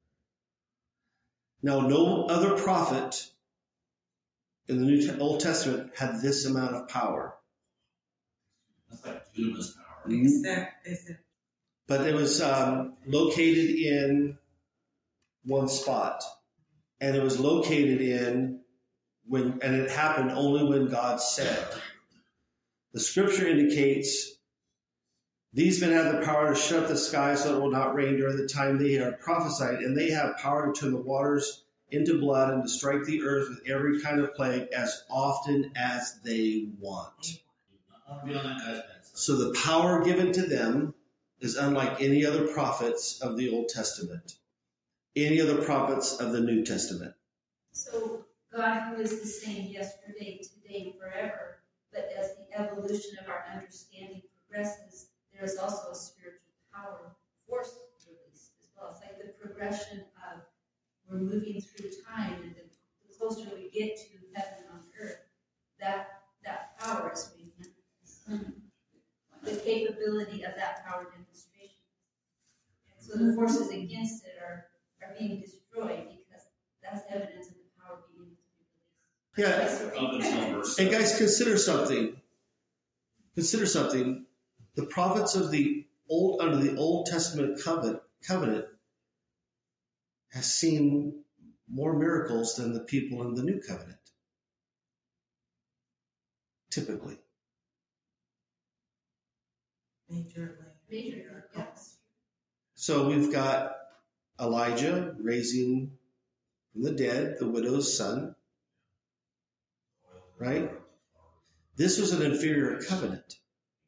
Now, no other prophet in the Old Testament had this amount of power. That's like dunamis power. But it was located in one spot. And it was located in and it happened only when God said. The scripture indicates these men have the power to shut up the sky so it will not rain during the time they are prophesied, and they have power to turn the waters into blood and to strike the earth with every kind of plague as often as they want. So the power given to them is unlike any other prophets of the Old Testament, any other prophets of the New Testament. So God, who is the same yesterday, today, forever, but as the evolution of our understanding progresses, there is also a spiritual power force release as well. It's like the progression of we're moving through time, and the closer we get to heaven on earth, that power is being manifested. The capability of that power demonstration. And so the forces against it are being destroyed because that's evidence of the power being released. Yeah. And guys, consider something. Consider something. The prophets of under the Old Testament covenant has seen more miracles than the people in the New Covenant. Typically. Majorly. Yes. So we've got Elijah raising from the dead the widow's son. Right? This was an inferior covenant.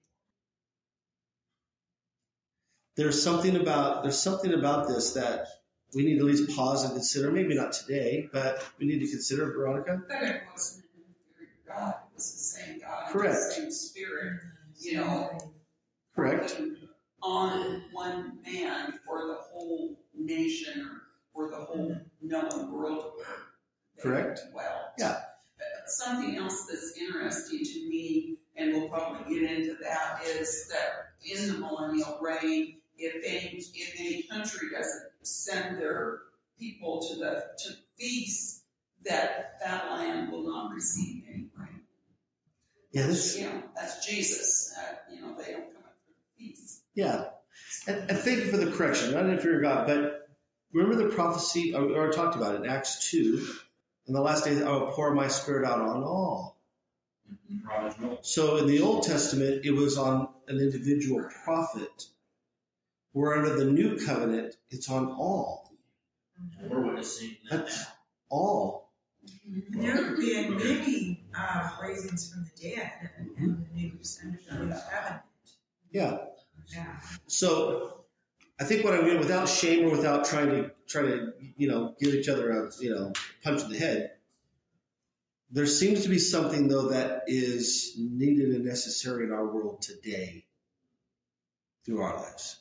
There's something about this that we need to at least pause and consider. Maybe not today, but we need to consider, Veronica. But it wasn't an inferior God. It was the same God. Correct. The same Spirit. You know. Correct. On one man for the whole nation or for the whole known world. Correct. Well. Yeah. Something else that's interesting to me, and we'll probably get into that, is that in the millennial reign, if any country doesn't send their people to feasts, that land will not receive any rain. Yeah, that's Jesus. They don't come up for the feasts. Yeah, and thank you for the correction. Not an inferior God, but remember the prophecy, or I talked about it in Acts 2. In the last days, I will pour my Spirit out on all. Mm-hmm. So in the Old Testament, it was on an individual prophet. Where under the New Covenant, it's on all. We're witnessing that. That's all. And there have been many raisings from the dead in the New Covenant. Yeah. Yeah. So I think what I'm doing, without shame or without trying to give each other a punch in the head, there seems to be something though that is needed and necessary in our world today through our lives.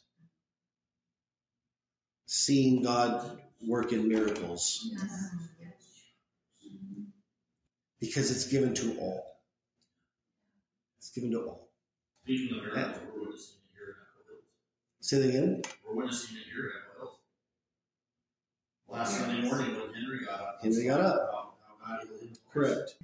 Seeing God work in miracles. Because it's given to all. It's given to all. Speaking of miracles, we're witnessing it here in Apple Hills. Say that again? We're witnessing it here in Apple Hills. Last Sunday morning when Henry got up. Henry got up. How God healed him. Correct.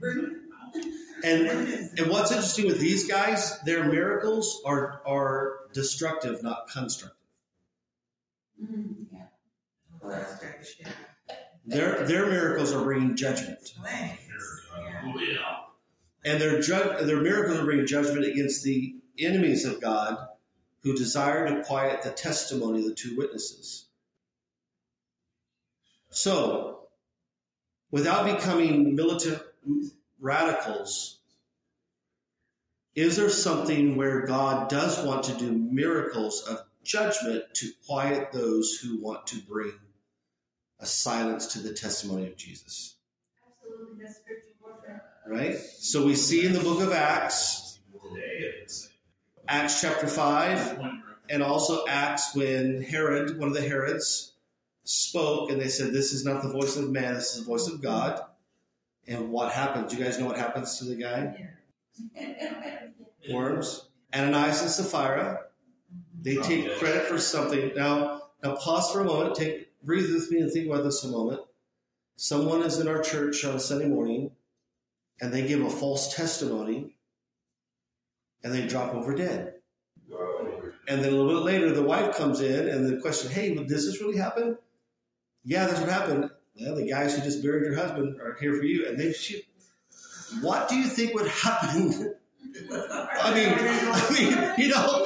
And what's interesting with these guys, their miracles are destructive, not constructive. Yeah. Their miracles are bringing judgment. Oh, yeah. And their miracles are bringing judgment against the enemies of God who desire to quiet the testimony of the two witnesses. So, without becoming militant radicals, Is there something where God does want to do miracles of judgment to quiet those who want to bring a silence to the testimony of Jesus? Absolutely, that's spiritual warfare. Right? So we see in the book of Acts, Acts chapter 5, and also Acts when Herod, one of the Herods, spoke and they said, this is not the voice of man, this is the voice of God. And what happened? Do you guys know what happens to the guy? Worms. Ananias and Sapphira, they take credit for something. Now pause for a moment, breathe with me and think about this a moment. Someone is in our church on a Sunday morning and they give a false testimony and they drop over dead. And then a little bit later, the wife comes in and the question, hey, does this really happen? Yeah, that's what happened. Well, the guys who just buried your husband are here for you. And they shoot. What do you think would happen? I mean, you know,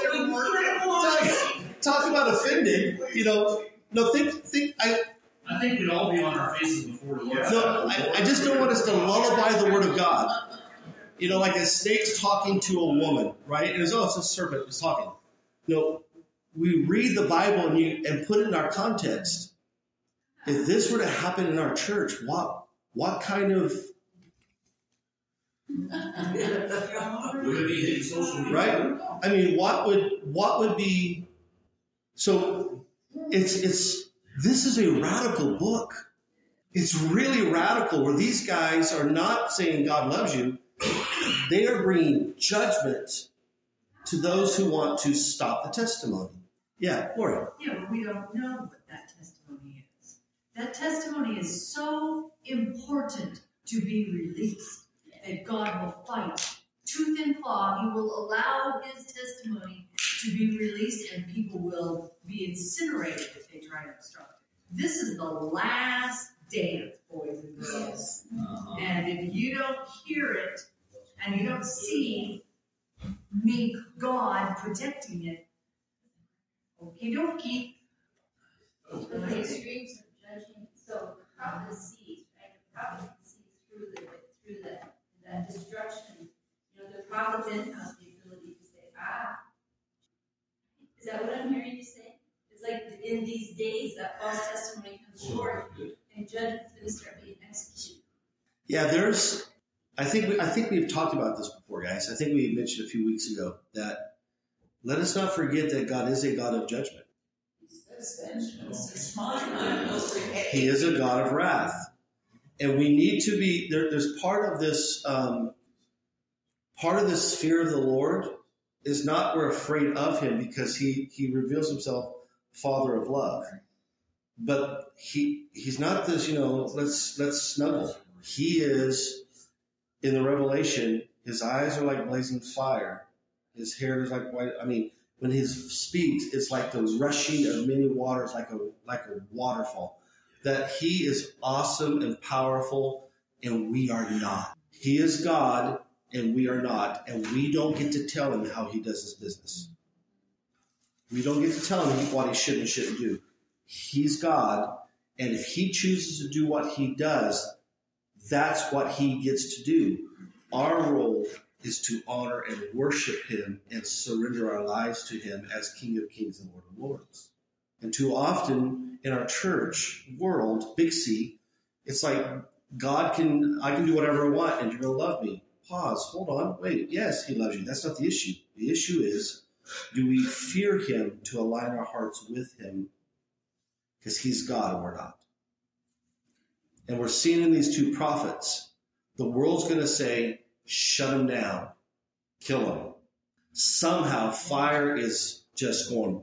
talk about offended, you know. No, I think we'd all be on our faces before the Lord. No, I just don't want us to lullaby the word of God. You know, like a snake's talking to a woman, right? And it's a serpent that's talking. No, we read the Bible and put it in our context. If this were to happen in our church, what kind of Would it be hitting social media? right? I mean, what would be? So this is a radical book. It's really radical where these guys are not saying God loves you. They are bringing judgment to those who want to stop the testimony. Yeah, Lori. Yeah, but we don't know what that testimony is. That testimony is so important to be released that God will fight tooth and claw. He will allow his testimony to be released and people will be incinerated if they try to obstruct it. This is the last dance, boys and girls. And if you don't hear it and you don't see God protecting it, okie dokie. The extremes of judging. So the prophet sees, right? The prophet sees through that destruction. You know, the prophet then has the ability to say, is that what I'm hearing you say? It's like in these days that false testimony comes forth and judgment's going to start being executed. Yeah, I think we've talked about this before, guys. I think we mentioned a few weeks ago that let us not forget that God is a God of judgment. He is a God of wrath. And we need to be, there's part of this fear of the Lord is not we're afraid of him because he reveals himself Father of love. But he's not this, let's snuggle. He is, in the Revelation, his eyes are like blazing fire. His hair is like white. I mean, when he speaks, it's like the rushing of many waters, like a waterfall. That he is awesome and powerful, and we are not. He is God, and we are not. And we don't get to tell him how he does his business. We don't get to tell him what he should and shouldn't do. He's God, and if he chooses to do what he does, that's what he gets to do. Our role is to honor and worship him and surrender our lives to him as King of Kings and Lord of Lords. And too often in our church world, Big C, it's like I can do whatever I want and you're going to love me. Pause. Hold on. Wait. Yes, he loves you. That's not the issue. The issue is, do we fear him to align our hearts with him? Because he's God and we're not. And we're seeing in these two prophets, the world's going to say, shut him down, kill him. Somehow fire is just going,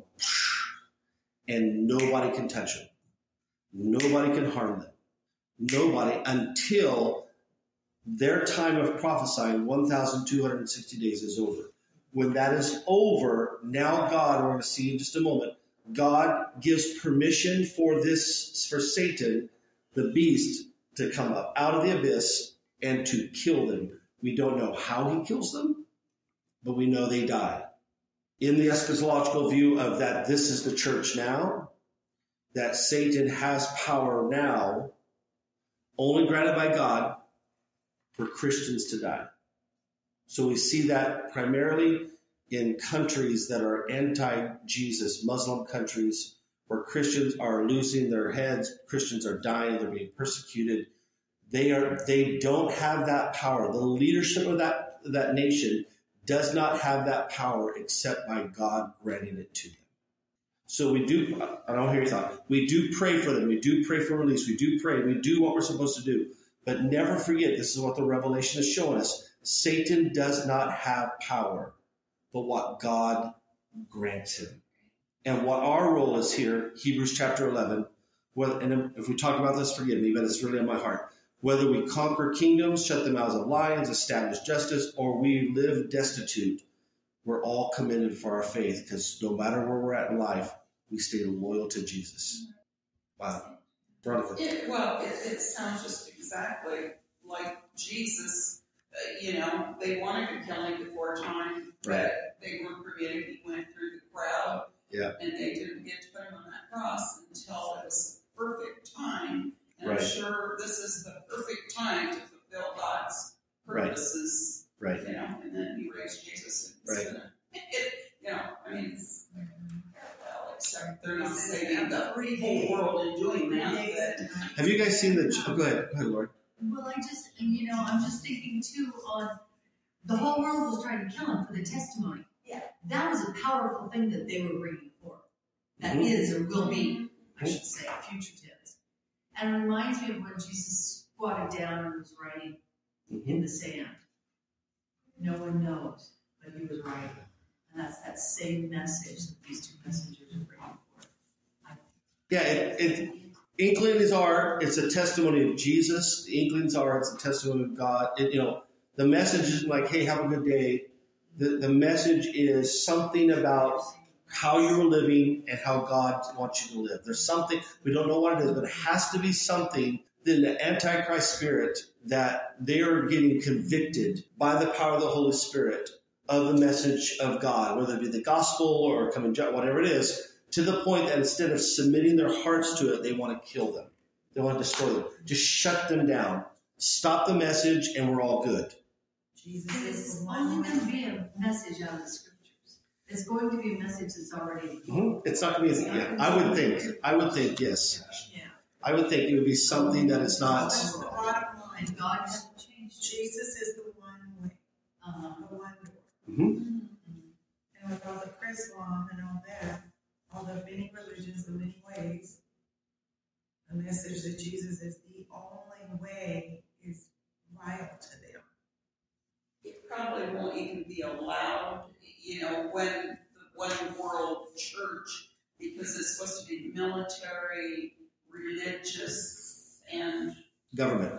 and nobody can touch him. Nobody can harm them. Nobody until their time of prophesying, 1,260 days is over. When that is over, now God, we're going to see in just a moment, God gives permission for Satan, the beast, to come up out of the abyss and to kill them. We don't know how he kills them, but we know they die. In the eschatological view of that this is the church now, that Satan has power now, only granted by God, for Christians to die. So we see that primarily in countries that are anti-Jesus, Muslim countries, where Christians are losing their heads, Christians are dying, they're being persecuted. They don't have that power. The leadership of that nation does not have that power except by God granting it to them. So we do, I don't hear your thought. We do pray for them. We do pray for release. We do pray. We do what we're supposed to do. But never forget, this is what the Revelation is showing us. Satan does not have power, but what God grants him. And what our role is here, Hebrews chapter 11, and if we talk about this, forgive me, but it's really on my heart. Whether we conquer kingdoms, shut the mouths of lions, establish justice, or we live destitute, we're all commended for our faith, because no matter where we're at in life, we stay loyal to Jesus. Wow. Veronica. It sounds just exactly like Jesus. They wanted to kill him before time, Right. but they weren't permitted. He went through the crowd, Yeah. and they didn't get to put him on that cross until it was the perfect time. And Right. I'm sure this is the perfect time to fulfill God's purposes. Right. And then he raised Jesus. And Right. it's parallel, except they're not saving the whole world in doing that. Have you guys seen go ahead, Lord. Well, I'm just thinking too on the whole world was trying to kill him for the testimony. Yeah. That was a powerful thing that they were bringing forth. That is or will be, I should say, future tense. And it reminds me of when Jesus squatted down and was writing in the sand. No one knows, but he was writing. And that's that same message that these two messengers are bringing forth. Yeah, Inklings are, it's a testimony of Jesus. The Inklings are, it's a testimony of God. The message isn't like, hey, have a good day. The message is something about how you were living and how God wants you to live. There's something, we don't know what it is, but it has to be something in the Antichrist spirit that they are getting convicted by the power of the Holy Spirit of the message of God, whether it be the gospel or coming, whatever it is, to the point that instead of submitting their hearts to it, they want to kill them. They want to destroy them. Just shut them down. Stop the message and we're all good. Jesus is It's the only one. going to be a message out of the scriptures. It's going to be a message that's already. It's not going to be, I would think, yes. Yeah. I would think it would be something that is not. That's the bottom line. And God hasn't changed. Jesus is the one way, the one door. Mhm. And with all the Islam and all that, all the many religions, the many ways, the message that Jesus is the only way is vital to them. It probably won't even be allowed, when the one world church, because it's supposed to be military, religious, and Government.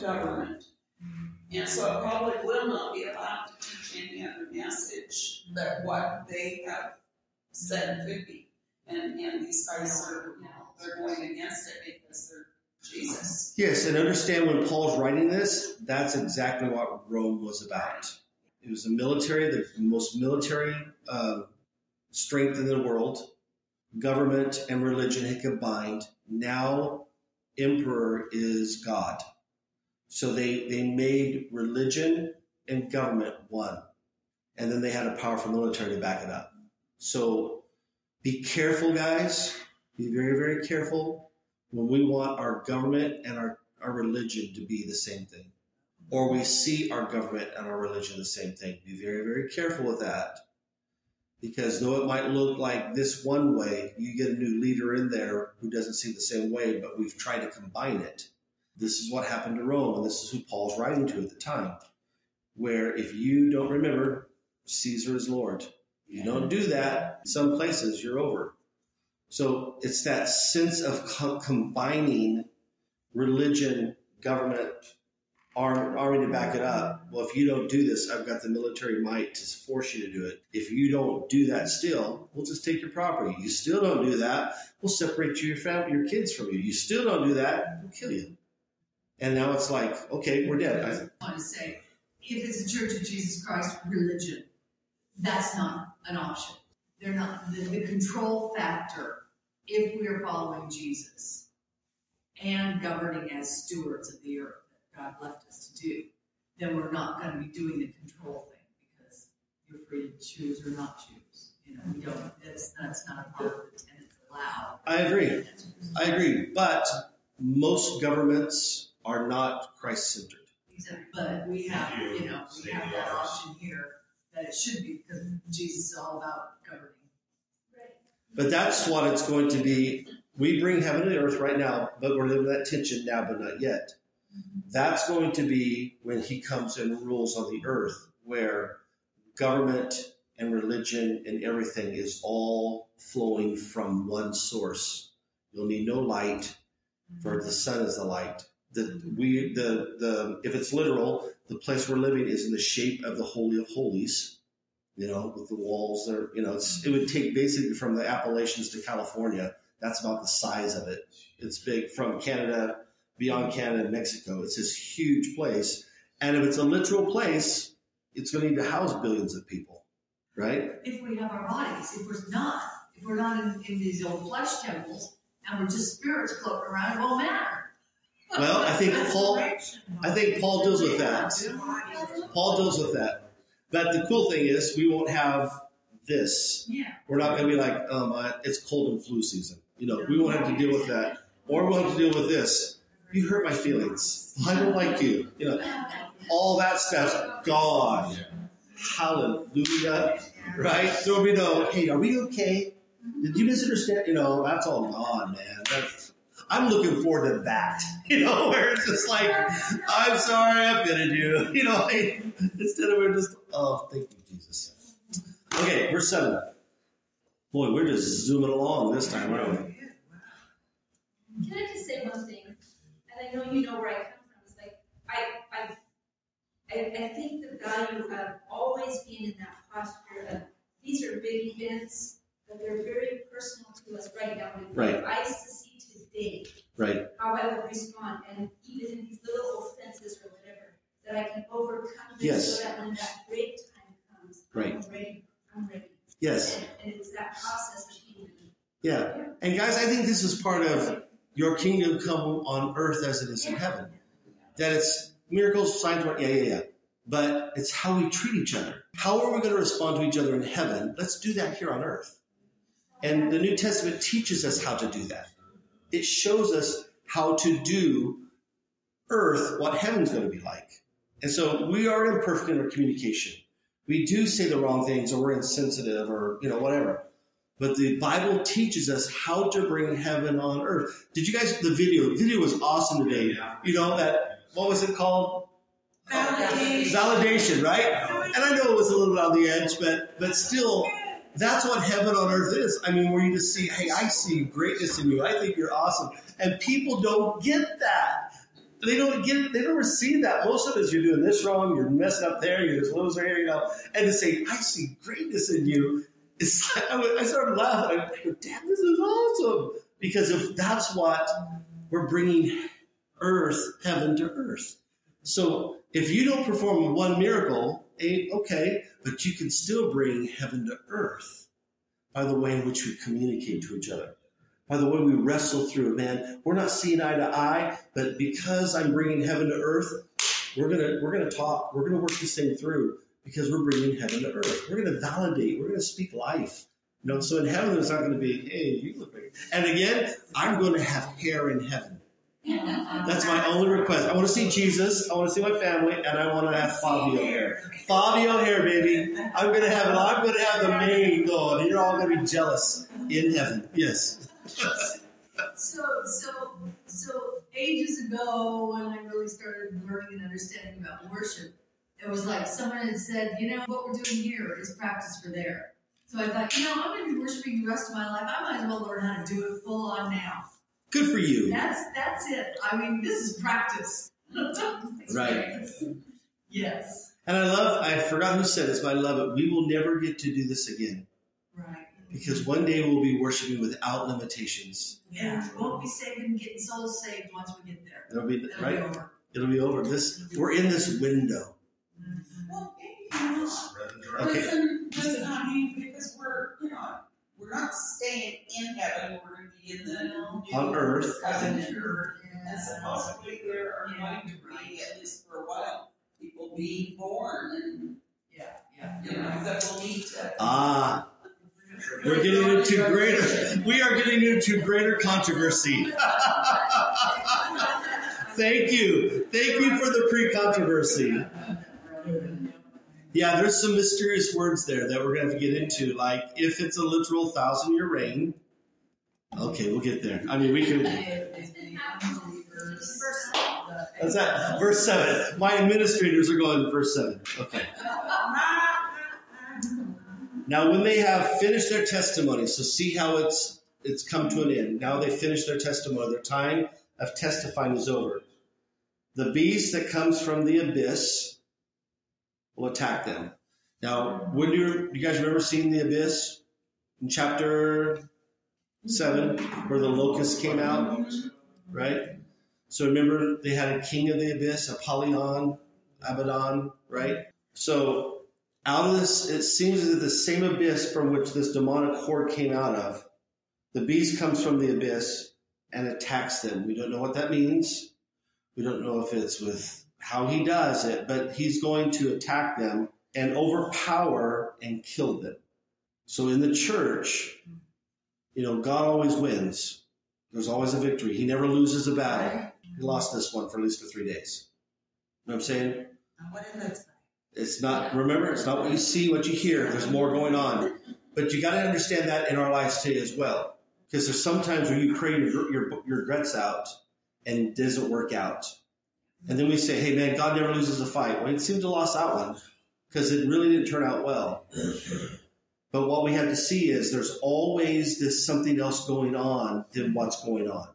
And so it probably will not be allowed to teach any other message that what they have said could be. And these guys are, they're going against it because they're Jesus. Yes, and understand when Paul's writing this, that's exactly what Rome was about. It was the military, the most military strength in the world. Government and religion had combined. Now, emperor is God. So they made religion and government one. And then they had a powerful military to back it up. So be careful, guys. Be very, very careful when we want our government and our religion to be the same thing. Or we see our government and our religion the same thing. Be very, very careful with that. Because though it might look like this one way, you get a new leader in there who doesn't see the same way, but we've tried to combine it. This is what happened to Rome, and this is who Paul's writing to at the time. Where if you don't remember, Caesar is Lord. If you don't do that, in some places you're over. So it's that sense of combining religion, government, army to back it up. Well, if you don't do this, I've got the military might to force you to do it. If you don't do that still, we'll just take your property. You still don't do that, we'll separate your family, your kids from you. You still don't do that, we'll kill you. And now it's like, okay, we're dead. I want to say, if it's a Church of Jesus Christ religion, that's not an option. They're not the control factor. If we are following Jesus and governing as stewards of the earth that God left us to do, then we're not going to be doing the control thing free to choose or not choose. You know, we don't. That's not a part of the tenets allowed. I agree. But most governments are not Christ-centered. Exactly. But we have, we have that option here that it should be because Jesus is all about governing. But that's what it's going to be. We bring heaven and earth right now, but we're living that tension now, but not yet. That's going to be when he comes and rules on the earth, where government and religion and everything is all flowing from one source. You'll need no light, for the sun is the light. If it's literal, the place we're living is in the shape of the Holy of Holies, with the walls there. It would take basically from the Appalachians to California. That's about the size of it. It's big from Canada, beyond Canada and Mexico. It's this huge place. And if it's a literal place, it's going to need to house billions of people, right? If we have our bodies, if we're not in these old flesh temples and we're just spirits floating around, it won't matter. Well, I think Paul deals with that. Paul deals with that. But the cool thing is we won't have this. Yeah. We're not going to be like, it's cold and flu season. We won't have to deal with that. Or we'll have to deal with this. You hurt my feelings. I don't like you. All that stuff's gone. Hallelujah. Right? There will be no, hey, are we okay? Did you misunderstand? That's all gone, man. I'm looking forward to that. Where it's just like, I'm sorry I offended you. Instead of we're just, oh, thank you, Jesus. Okay, verse 7. Boy, we're just zooming along this time, aren't we? Can I just say one thing? And I know you know where I come from. It's like I think the value of always being in that posture of these are big events, but they're very personal to us right now. Right. If I used to see today right. how I would respond, and even in these little offenses or whatever, that I can overcome this Yes. so that when that great time comes, Right. I'm ready. Yes. And it's that process of being. Yeah. And guys, I think this is part of your kingdom come on earth as it is in heaven. That it's miracles, signs, yeah. But it's how we treat each other. How are we going to respond to each other in heaven? Let's do that here on earth. And the New Testament teaches us how to do that. It shows us how to do earth what heaven's going to be like. And so we are imperfect in our communication. We do say the wrong things, or we're insensitive, or whatever. But the Bible teaches us how to bring heaven on earth. Did you guys, the video was awesome today. What was it called? Validation, right? And I know it was a little bit on the edge, but still, that's what heaven on earth is. I mean, where you just see, hey, I see greatness in you. I think you're awesome. And people don't get that. They don't get it. They don't receive that. Most of it is you're doing this wrong. You're messing up there. You're this loser here, And to say, I see greatness in you. It's like, I started laughing. I go, damn, this is awesome. Because if that's what we're bringing heaven to earth. So if you don't perform one miracle, okay, but you can still bring heaven to earth by the way in which we communicate to each other, by the way we wrestle through it. Man, we're not seeing eye to eye, but because I'm bringing heaven to earth, we're gonna talk. We're gonna work this thing through because we're bringing heaven to earth. We're gonna validate. We're gonna speak life. So in heaven, there's not going to be, hey, you look like. And again, I'm going to have hair in heaven. That's my only request. I want to see Jesus. I want to see my family, and I want to have Fabio hair. Fabio hair, baby. I'm going to have it. I'm going to have the mane going, and you're all going to be jealous in heaven. Yes. So ages ago, when I really started learning and understanding about worship, it was like someone had said, what we're doing here is practice for there. So I thought, I'm going to be worshiping the rest of my life. I might as well learn how to do it full on now. Good for you. That's it. I mean, this is practice. Right. Yes. And I forgot who said this, but I love it. We will never get to do this again. Right. Because one day we'll be worshiping without limitations. Yeah. We won't be saving, getting souls saved once we get there. It'll be over. It'll be over. We're in this window. Well, Okay. Listen, honey, because we're not staying in heaven. We're going to be in the on earth. And supposedly there are going to be, at least for a while, people being born and That we'll need to. We're getting into we are getting into greater controversy. Thank you for the pre-controversy. Yeah, there's some mysterious words there that we're going to have to get into, like if it's a literal 1,000-year reign. Okay, we'll get there. I mean, we can. What's that? Verse 7. My administrators are going to verse 7. Okay. Now, when they have finished their testimony, so see how it's come to an end. Now they finished their testimony. Their time of testifying is over. The beast that comes from the abyss will attack them. Now, when you guys remember seeing the abyss in chapter 7, where the locusts came out, right? So remember, they had a king of the abyss, Apollyon, Abaddon, right? So out of this, it seems as if the same abyss from which this demonic horde came out of, the beast comes from the abyss and attacks them. We don't know what that means. We don't know if it's with how he does it, but he's going to attack them and overpower and kill them. So in the church, God always wins. There's always a victory. He never loses a battle. He lost this one for at least 3 days. You know what I'm saying? What it looks like. It's not, remember, it's not what you see, what you hear. There's more going on. But you got to understand that in our lives today as well. Because there's sometimes where you pray your guts out and it doesn't work out. And then we say, hey man, God never loses a fight. Well, it seems to lost that one because it really didn't turn out well. But what we have to see is there's always this something else going on than what's going on.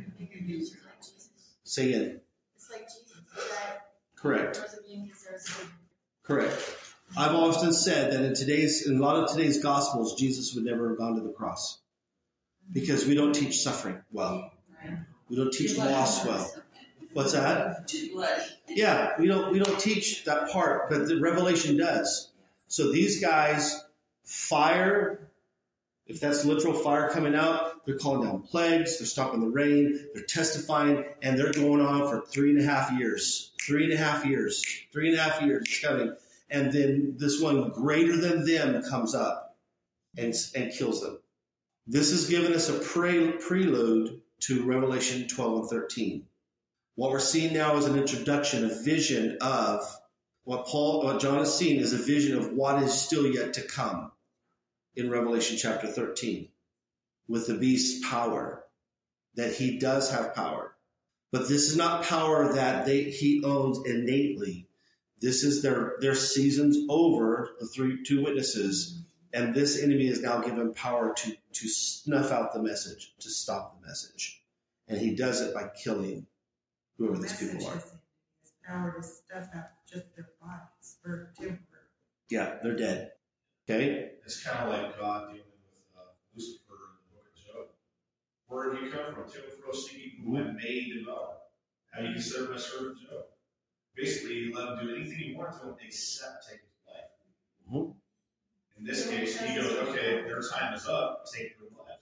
Say it. It's like Jesus. That Correct. rose again, he deserves it. Correct. I've often said that in a lot of today's gospels, Jesus would never have gone to the cross because we don't teach suffering well. We don't teach loss well. What's that? Yeah, we don't teach that part, but the Revelation does. So these guys, fire, if that's literal fire coming out, they're calling down plagues, they're stopping the rain, they're testifying, and they're going on for 3.5 years. 3.5 years. 3.5 years coming. And then this one greater than them comes up and kills them. This has given us a prelude to Revelation 12 and 13. What we're seeing now is an introduction, a vision of what John is seeing is a vision of what is still yet to come in Revelation chapter 13 with the beast's power, that he does have power. But this is not power that he owns innately. This is their season's over, the two witnesses, and this enemy is now given power to snuff out the message, to stop the message. And he does it by killing whoever these people are. His power to stuff out just their bodies for temporary. Yeah, they're dead. Okay? It's kind of like God dealing with Lucifer in the book of Job. Where did you come from? Tim with roast people who have made him up. How do you consider my servant Job? Basically, you let him do anything he wants to him except take his life. Mm-hmm. In this case, he goes, okay, their time is up, take their lives.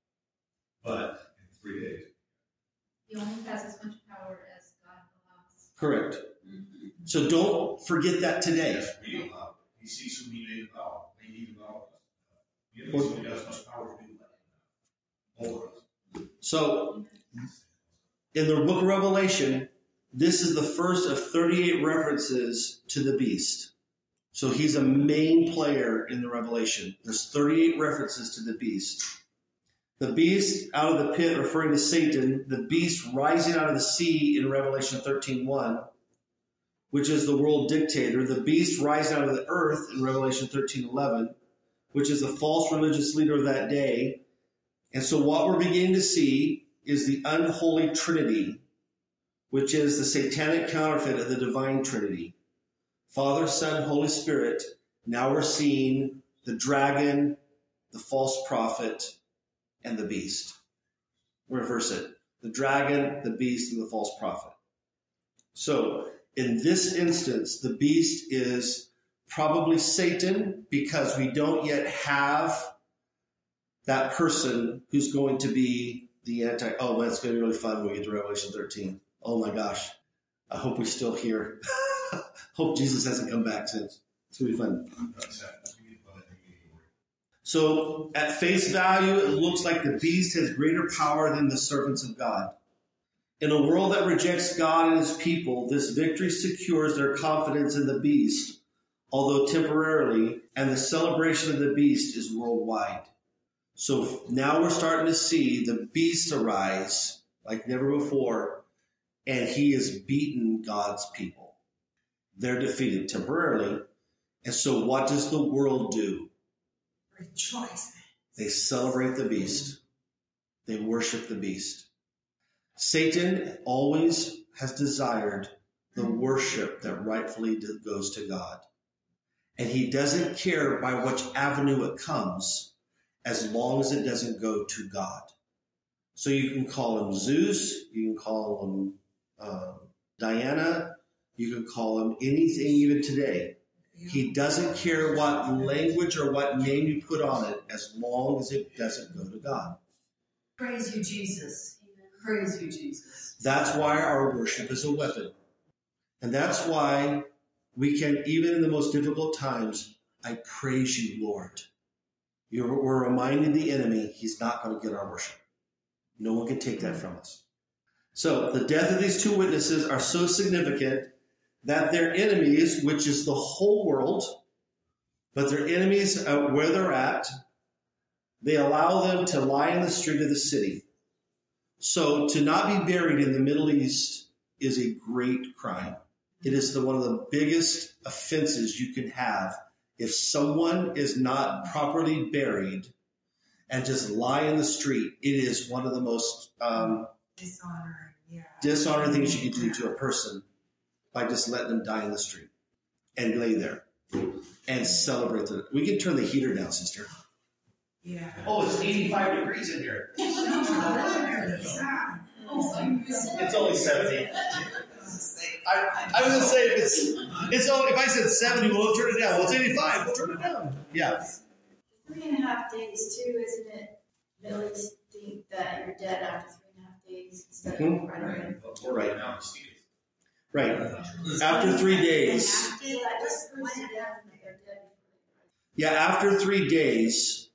But in 3 days. He only has as much power as God allows. Correct. Mm-hmm. So don't forget that today. Yes, we allow. He sees who he made about. He needs about us. He only has as much power to do that. Over us. So, in the book of Revelation, this is the first of 38 references to the beast. So he's a main player in the Revelation. There's 38 references to the beast. The beast out of the pit, referring to Satan, the beast rising out of the sea in Revelation 13:1, which is the world dictator, the beast rising out of the earth in Revelation 13:11, which is the false religious leader of that day. And so what we're beginning to see is the unholy trinity, which is the satanic counterfeit of the divine trinity. Father, Son, Holy Spirit. Now we're seeing the dragon, the false prophet, and the beast. Reverse it. The dragon, the beast, and the false prophet. So, in this instance, the beast is probably Satan because we don't yet have that person who's going to be the oh, man, it's going to be really fun when we get to Revelation 13. Oh my gosh. I hope we're still here. Hope Jesus hasn't come back since. It's going to be fun. So at face value, it looks like the beast has greater power than the servants of God. In a world that rejects God and his people, this victory secures their confidence in the beast, although temporarily, and the celebration of the beast is worldwide. So now we're starting to see the beast arise like never before, and he has beaten God's people. They're defeated temporarily. And so what does the world do? Rejoice. They celebrate the beast. They worship the beast. Satan always has desired the worship that rightfully goes to God. And he doesn't care by which avenue it comes as long as it doesn't go to God. So you can call him Zeus, you can call him Diana, you can call him anything even today. He doesn't care what language or what name you put on it as long as it doesn't go to God. Praise you, Jesus. Praise you, Jesus. That's why our worship is a weapon. And that's why we can, even in the most difficult times, I praise you, Lord. We're reminding the enemy he's not going to get our worship. No one can take that from us. So the death of these two witnesses are so significant that their enemies, which is the whole world, but their enemies where they're at, they allow them to lie in the street of the city. So to not be buried in the Middle East is a great crime. It is one of the biggest offenses you can have. If someone is not properly buried and just lie in the street, it is one of the most dishonoring things you can do to a person by just letting them die in the street and lay there and celebrate them. We can turn the heater down, sister. Yeah. Oh, it's 85 degrees in here. It's only 70. I was going to say, it's only, if I said 70, we'll turn it down. Well, it's 85. We'll turn it down. Yeah. 3.5 days too, isn't it? Really think that you're dead after 3.5 days instead of right away. Right now, right. After 3 days. So that just proves to them that they're dead. Yeah, after 3 days,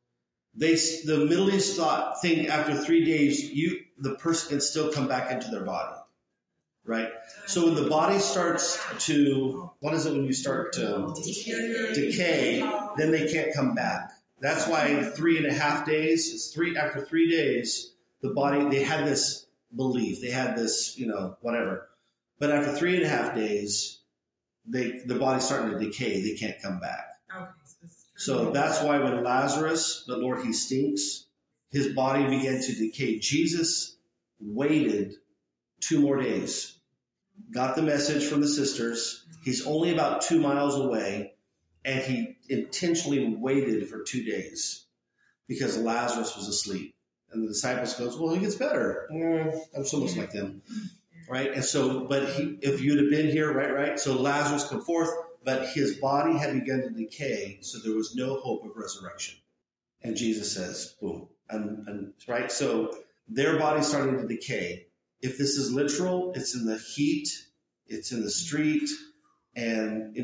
the Middle East think after 3 days, the person can still come back into their body. Right? So when the body starts to, what is it when you start to decay, then they can't come back. That's why 3.5 days, after 3 days, the body, they had this belief, they had this, whatever. But after 3.5 days, the body's starting to decay, they can't come back. Okay. So that's why when Lazarus, the Lord, he stinks, his body began to decay. Jesus waited 2 more days, got the message from the sisters. He's only about 2 miles away, and he intentionally waited for 2 days because Lazarus was asleep. And the disciples goes, well, he gets better. I'm so much like them. Right? And so, if you'd have been here, right? So Lazarus come forth, but his body had begun to decay, so there was no hope of resurrection. And Jesus says, boom. And right? So their body's starting to decay. If this is literal, it's in the heat, it's in the street, and,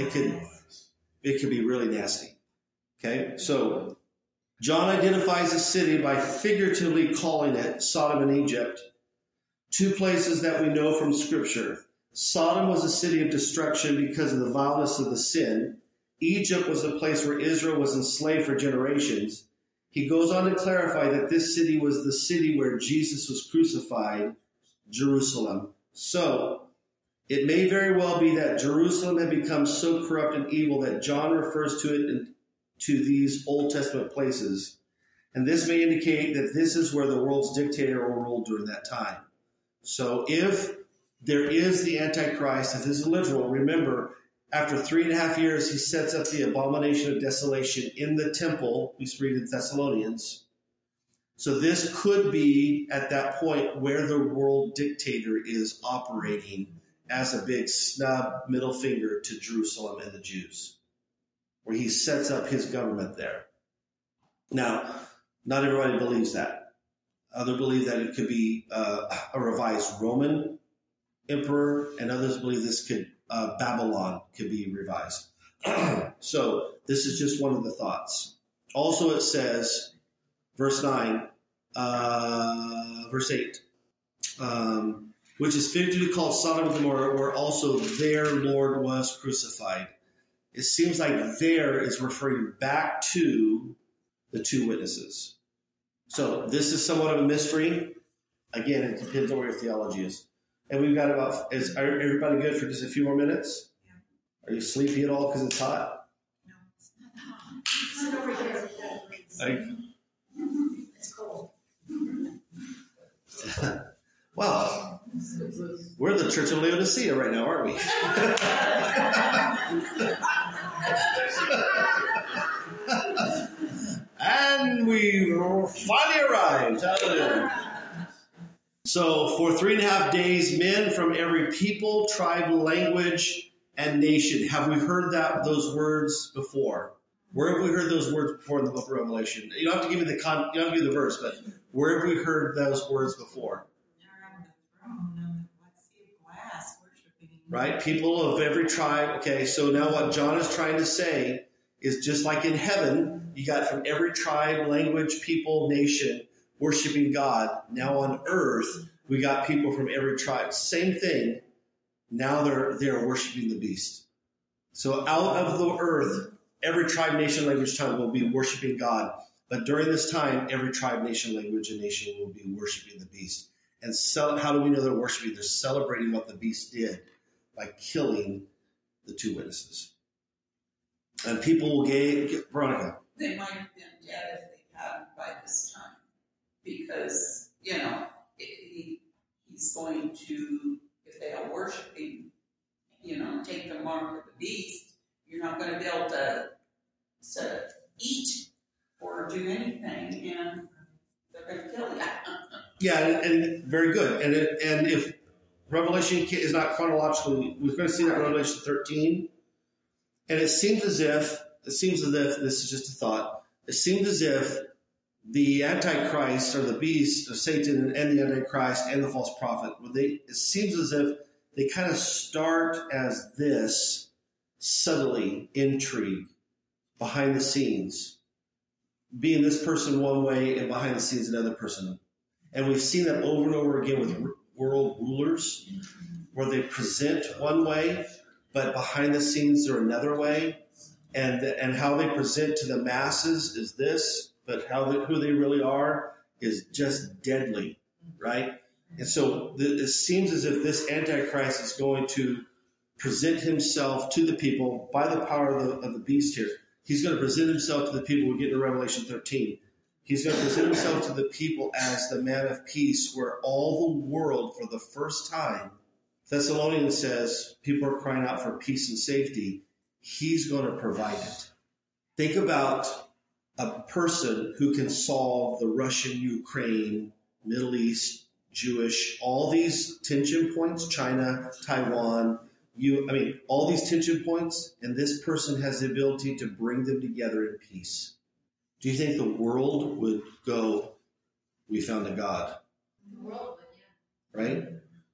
it could be really nasty. Okay? So John identifies a city by figuratively calling it Sodom and Egypt, 2 places that we know from Scripture. Sodom was a city of destruction because of the vileness of the sin. Egypt was a place where Israel was enslaved for generations. He goes on to clarify that this city was the city where Jesus was crucified, Jerusalem. So, it may very well be that Jerusalem had become so corrupt and evil that John refers to it to these Old Testament places. And this may indicate that this is where the world's dictator will rule during that time. So if there is the Antichrist, if this is literal, remember, after 3.5 years, he sets up the abomination of desolation in the temple. We read in Thessalonians. So this could be at that point where the world dictator is operating as a big snub middle finger to Jerusalem and the Jews, where he sets up his government there. Now, not everybody believes that. Others believe that it could be a revised Roman emperor, and others believe this Babylon could be revised. So this is just one of the thoughts. Also it says, verse 9, verse 8, which is figuratively called Sodom and Gomorrah, where also their Lord was crucified. It seems like there is referring back to the two witnesses. So this is somewhat of a mystery. Again, it depends on where your theology is. And we've got about, are everybody good for just a few more minutes? Yeah. Are you sleepy at all because it's hot? No, it's not hot. Sit over there. It's cold. Well, we're the Church of Laodicea right now, aren't we? And we finally arrived. Hallelujah. So for 3.5 days, men from every people, tribe, language, and nation. Have we heard those words before? Where have we heard those words before in the book of Revelation? You don't have to give me you don't have to give me the verse, but where have we heard those words before? Right? People of every tribe. Okay, so now what John is trying to say is just like in heaven, you got from every tribe, language, people, nation, worshiping God. Now on earth, we got people from every tribe. Same thing. Now they're worshiping the beast. So out of the earth, every tribe, nation, language, tongue will be worshiping God. But during this time, every tribe, nation, language, and nation will be worshiping the beast. And so how do we know they're worshiping? They're celebrating what the beast did by killing the two witnesses. And people will Veronica. They might have been dead if they hadn't by this time. Because, he's going to, if they are worshiping, take the mark of the beast, you're not going to be able to eat or do anything, and they're going to kill you. Yeah, and very good. And if Revelation is not chronologically, we're going to see that in Revelation 13. And it seems as if, this is just a thought, it seems as if the Antichrist or the beast or Satan and the Antichrist and the false prophet, it seems as if they kind of start as this subtly intrigue behind the scenes, being this person one way and behind the scenes another person. And we've seen that over and over again with world rulers, where they present one way, but behind the scenes they're another way. And how they present to the masses is this, but who they really are is just deadly, right? And so it seems as if this Antichrist is going to present himself to the people by the power of the beast here. He's going to present himself to the people. We get to Revelation 13. He's going to present himself to the people as the man of peace, where all the world, for the first time, Thessalonians says, people are crying out for peace and safety. He's going to provide it. Think about a person who can solve the Russian, Ukraine, Middle East, Jewish, all these tension points, China, Taiwan, all these tension points, and this person has the ability to bring them together in peace. Do you think the world would go, we found a God? The world would, yeah. Right?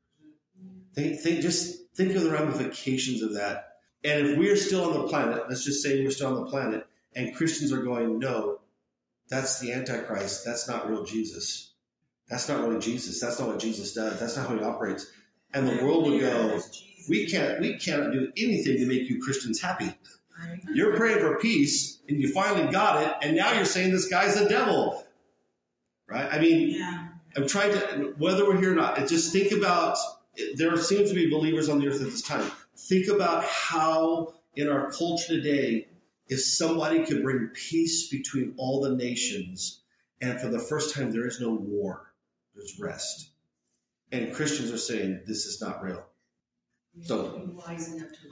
Think of the ramifications of that. And if we are still on the planet, let's just say we're still on the planet, and Christians are going, no, that's the Antichrist. That's not real Jesus. That's not really Jesus. That's not what Jesus does. That's not how he operates. And the world would go, we cannot do anything to make you Christians happy. You're praying for peace, and you finally got it, and now you're saying this guy's the devil. Right? I'm trying to, whether we're here or not, just think about, there seems to be believers on the earth at this time. Think about how in our culture today, if somebody could bring peace between all the nations, and for the first time there is no war, there's rest. And Christians are saying this is not real. So be wise enough to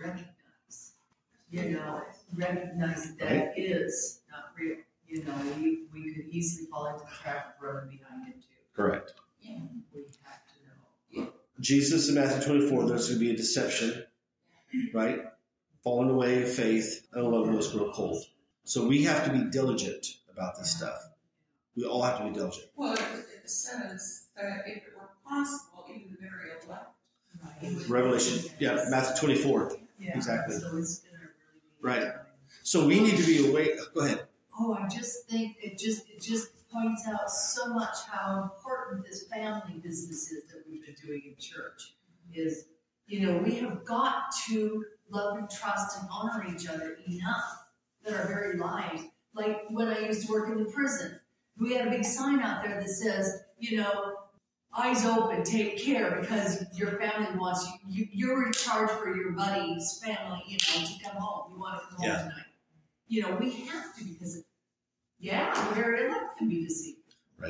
recognize that is not real. We could easily fall into the trap of running behind it too. Correct. Yeah. We have to know. Jesus in Matthew 24, there's going to be a deception, right? Falling away of faith, and love will grow cold. So we have to be diligent about this stuff. We all have to be diligent. Well, it says that if it were possible, even the very elect. Revelation, Matthew 24. Yeah, exactly. So it's gonna really Right. So we need to be awake. Go ahead. Oh, I just think it just points out so much how important this family business is that we've been doing in church. Is, we have got to love and trust and honor each other enough that our very lives, like when I used to work in the prison, we had a big sign out there that says, eyes open, take care, because your family wants you. You're in charge for your buddy's family, to come home. You want to come home tonight. We have to, because the very elect can be deceived. Right.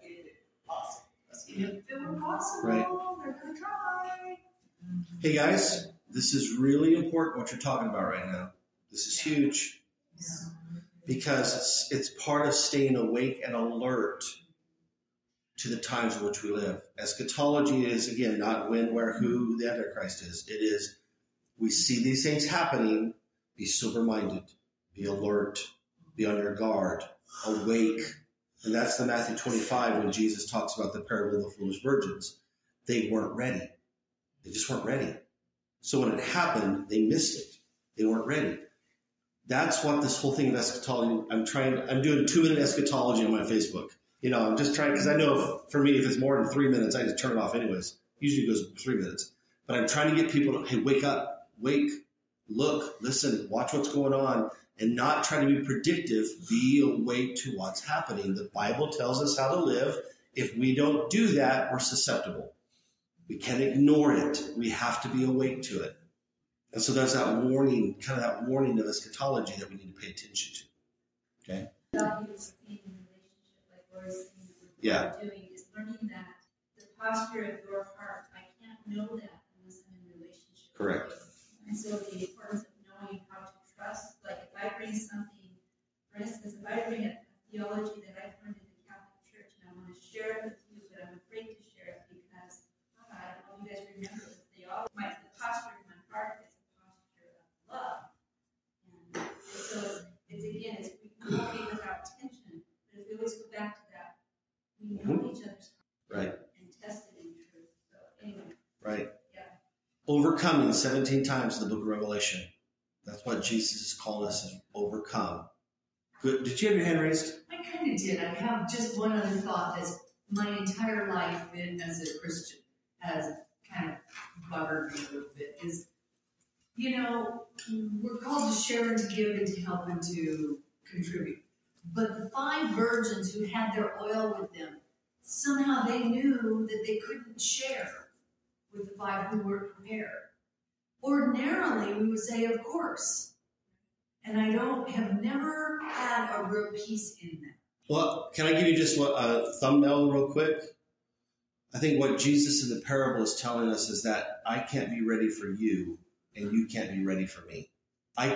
If it were possible, right. They're going to try. Hey guys, this is really important what you're talking about right now. This is huge. Yeah. Because it's part of staying awake and alert to the times in which we live. Eschatology is, again, not when, where, who the Antichrist is. It is, we see these things happening, be sober-minded, be alert, be on your guard, awake. And that's the Matthew 25 when Jesus talks about the parable of the foolish virgins. They weren't ready. They just weren't ready. So when it happened, they missed it. They weren't ready. That's what this whole thing of eschatology, I'm doing 2-minute eschatology on my Facebook. I'm just trying, because I know for me, if it's more than 3 minutes, I just turn it off anyways. Usually it goes 3 minutes. But I'm trying to get people to, hey, wake up, wake, look, listen, watch what's going on, and not try to be predictive. Be awake to what's happening. The Bible tells us how to live. If we don't do that, we're susceptible. We can't ignore it. We have to be awake to it. And so there's that warning, kind of that warning of eschatology that we need to pay attention to. Okay? Yeah. Doing is learning that the posture of your heart, I can't know that unless I'm in relationship. Correct. And so the importance of knowing how to trust, like if I bring something, for instance, if I bring a theology that I've learned in the Catholic Church and I want to share it with you, but I'm afraid to share it because, I don't know if you guys remember the theology, the posture of my heart is a posture of love. And so it's we won't be without tension, but if we always go back to that, we know each other's heart. Right. And test it in truth. So anyway. Right. Yeah. Overcoming 17 times in the book of Revelation. That's what Jesus is calling us, is overcome. Good. Did you have your hand raised? I kind of did. I have just one other thought that my entire life as a Christian has kind of buggered me a little bit is, we're called to share and to give and to help and to contribute. But the 5 virgins who had their oil with them, somehow they knew that they couldn't share with the 5 who were prepared. Ordinarily, we would say, of course. And I have never had a real peace in that. Well, can I give you just a thumbnail real quick? I think what Jesus in the parable is telling us is that I can't be ready for you and you can't be ready for me. I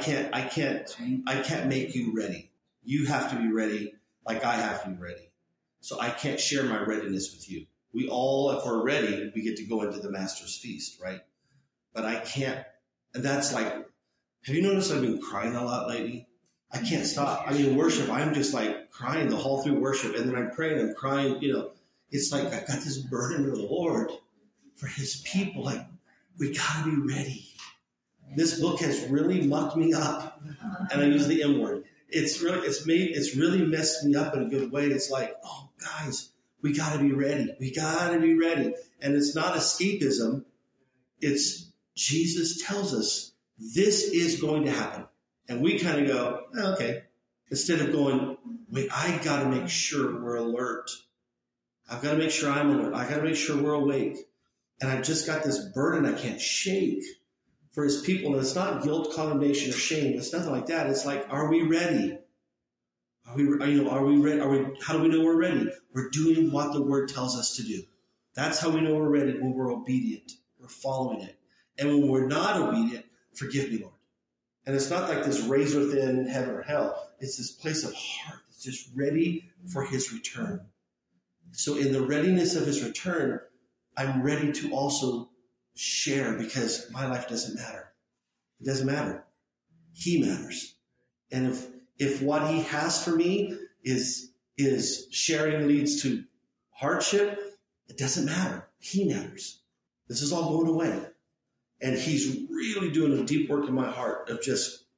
can't make you ready. You have to be ready like I have to be ready. So I can't share my readiness with you. We all, if we're ready, we get to go into the Master's feast, right? But I can't, and that's like, have you noticed I've been crying a lot lately? I can't stop. I mean, worship, I'm just like crying the whole through worship. And then I'm praying, I'm crying, it's like I've got this burden of the Lord for his people. Like, we gotta be ready. This book has really mucked me up. And I use the M word. It's really messed me up in a good way. It's like, oh guys, we gotta be ready. We gotta be ready. And it's not escapism. It's Jesus tells us this is going to happen. And we kind of go, oh, okay. Instead of going, wait, I got to make sure we're alert. I've got to make sure I'm alert. I got to make sure we're awake. And I've just got this burden I can't shake for his people. And it's not guilt, condemnation, or shame. It's nothing like that. It's like, are we ready? Are we ready? How do we know we're ready? We're doing what the word tells us to do. That's how we know we're ready, when we're obedient. We're following it. And when we're not obedient, forgive me, Lord. And it's not like this razor thin heaven or hell. It's this place of heart that's just ready for his return. So in the readiness of his return, I'm ready to also share, because my life doesn't matter. It doesn't matter. He matters. And if what he has for me is sharing leads to hardship, it doesn't matter. He matters. This is all going away. And he's really doing a deep work in my heart of just,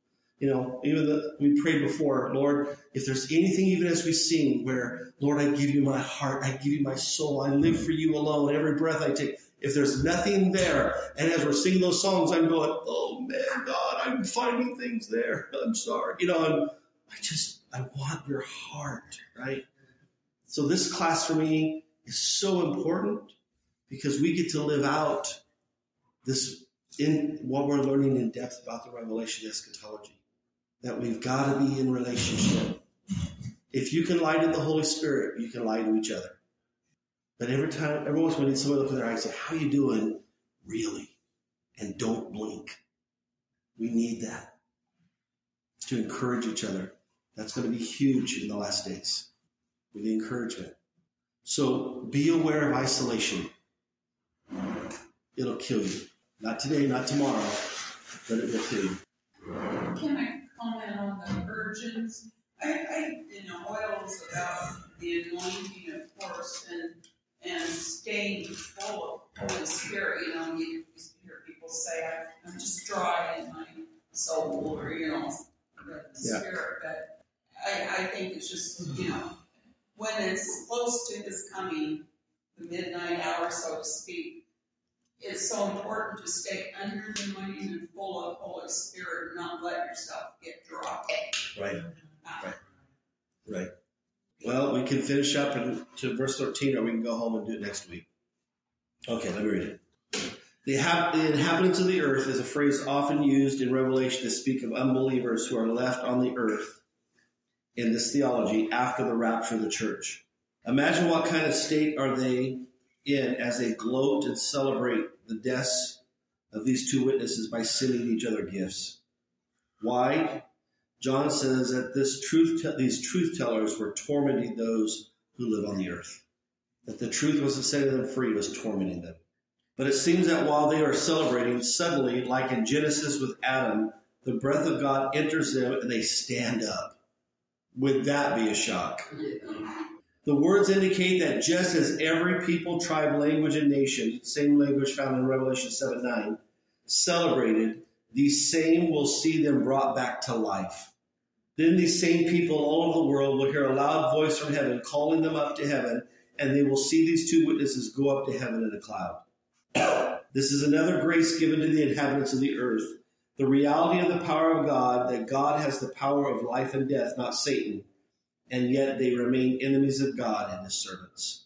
we prayed before, Lord, if there's anything, even as we sing, where, Lord, I give you my heart, I give you my soul, I live for you alone, every breath I take. If there's nothing there, and as we're singing those songs, I'm going, oh man, God, I'm finding things there. I'm sorry. I want your heart, right? So this class for me is so important because we get to live out this in what we're learning in depth about the Revelation eschatology, that we've got to be in relationship. If you can lie to the Holy Spirit, you can lie to each other. But every once we need someone to look in their eyes and say, how you doing? Really? And don't blink. We need that to encourage each other. That's going to be huge in the last days. We need encouragement. So be aware of isolation. It'll kill you. Not today, not tomorrow, but it will kill you. Can I comment on the virgins? Oil is about the anointing, of course, and staying full of Holy Spirit. You hear people say, I'm just dry in my soul, or, the Spirit. But I think it's just, when it's close to His coming, the midnight hour, so to speak, it's so important to stay under the anointing and full of Holy Spirit and not let yourself get dry. Right. Well, we can finish up to verse 13, or we can go home and do it next week. Okay, let me read it. The inhabitants of the earth is a phrase often used in Revelation to speak of unbelievers who are left on the earth in this theology after the rapture of the church. Imagine what kind of state are they in as they gloat and celebrate the deaths of these two witnesses by sending each other gifts. Why? John says that these truth tellers were tormenting those who live on the earth. That the truth wasn't setting them free, was tormenting them. But it seems that while they are celebrating, suddenly, like in Genesis with Adam, the breath of God enters them and they stand up. Would that be a shock? The words indicate that just as every people, tribe, language, and nation, same language found in Revelation 7:9, celebrated, these same will see them brought back to life. Then these same people all over the world will hear a loud voice from heaven calling them up to heaven, and they will see these two witnesses go up to heaven in a cloud. This is another grace given to the inhabitants of the earth, the reality of the power of God, that God has the power of life and death, not Satan, and yet they remain enemies of God and His servants.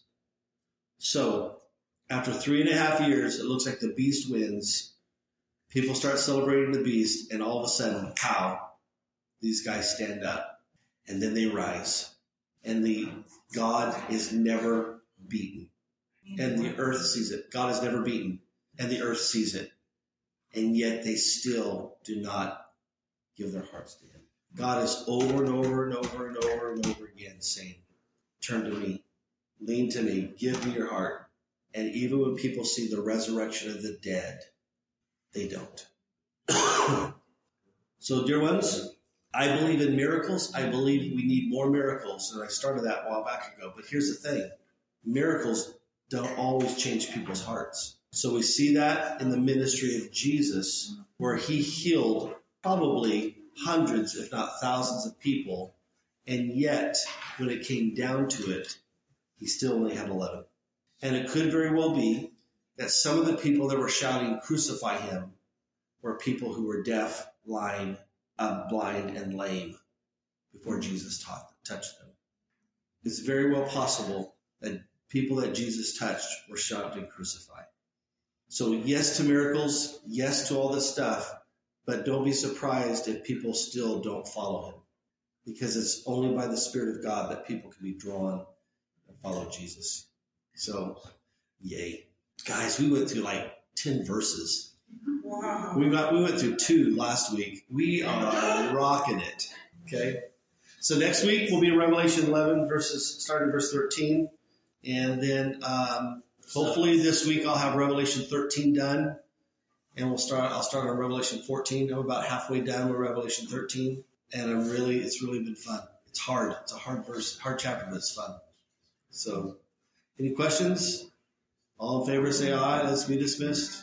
So, after 3.5 years, it looks like the beast wins. People start celebrating the beast, and all of a sudden, pow, these guys stand up, and then they rise. And God is never beaten. And the earth sees it. God is never beaten. And the earth sees it. And yet they still do not give their hearts to Him. God is over and over and over and over and over again saying, turn to me, lean to me, give me your heart. And even when people see the resurrection of the dead, they don't. So, dear ones, I believe in miracles. I believe we need more miracles. And I started that a while back ago. But here's the thing. Miracles don't always change people's hearts. So we see that in the ministry of Jesus, where He healed probably hundreds, if not thousands of people. And yet, when it came down to it, He still only had 11. And it could very well be that some of the people that were shouting, crucify Him, were people who were deaf, blind, and lame before Jesus touched them. It's very well possible that people that Jesus touched were shouting, crucify. So yes to miracles, yes to all this stuff, but don't be surprised if people still don't follow Him, because it's only by the Spirit of God that people can be drawn and follow Jesus. So, yay. Guys, we went through like 10 verses. Wow. We went through 2 last week. We are rocking it. Okay. So next week we'll be in Revelation 11 starting verse 13. And then, hopefully this week I'll have Revelation 13 done. And I'll start on Revelation 14. I'm about halfway done with Revelation 13. And it's really been fun. It's hard. It's a hard chapter, but it's fun. So, any questions? All in favor say aye. Let's be dismissed.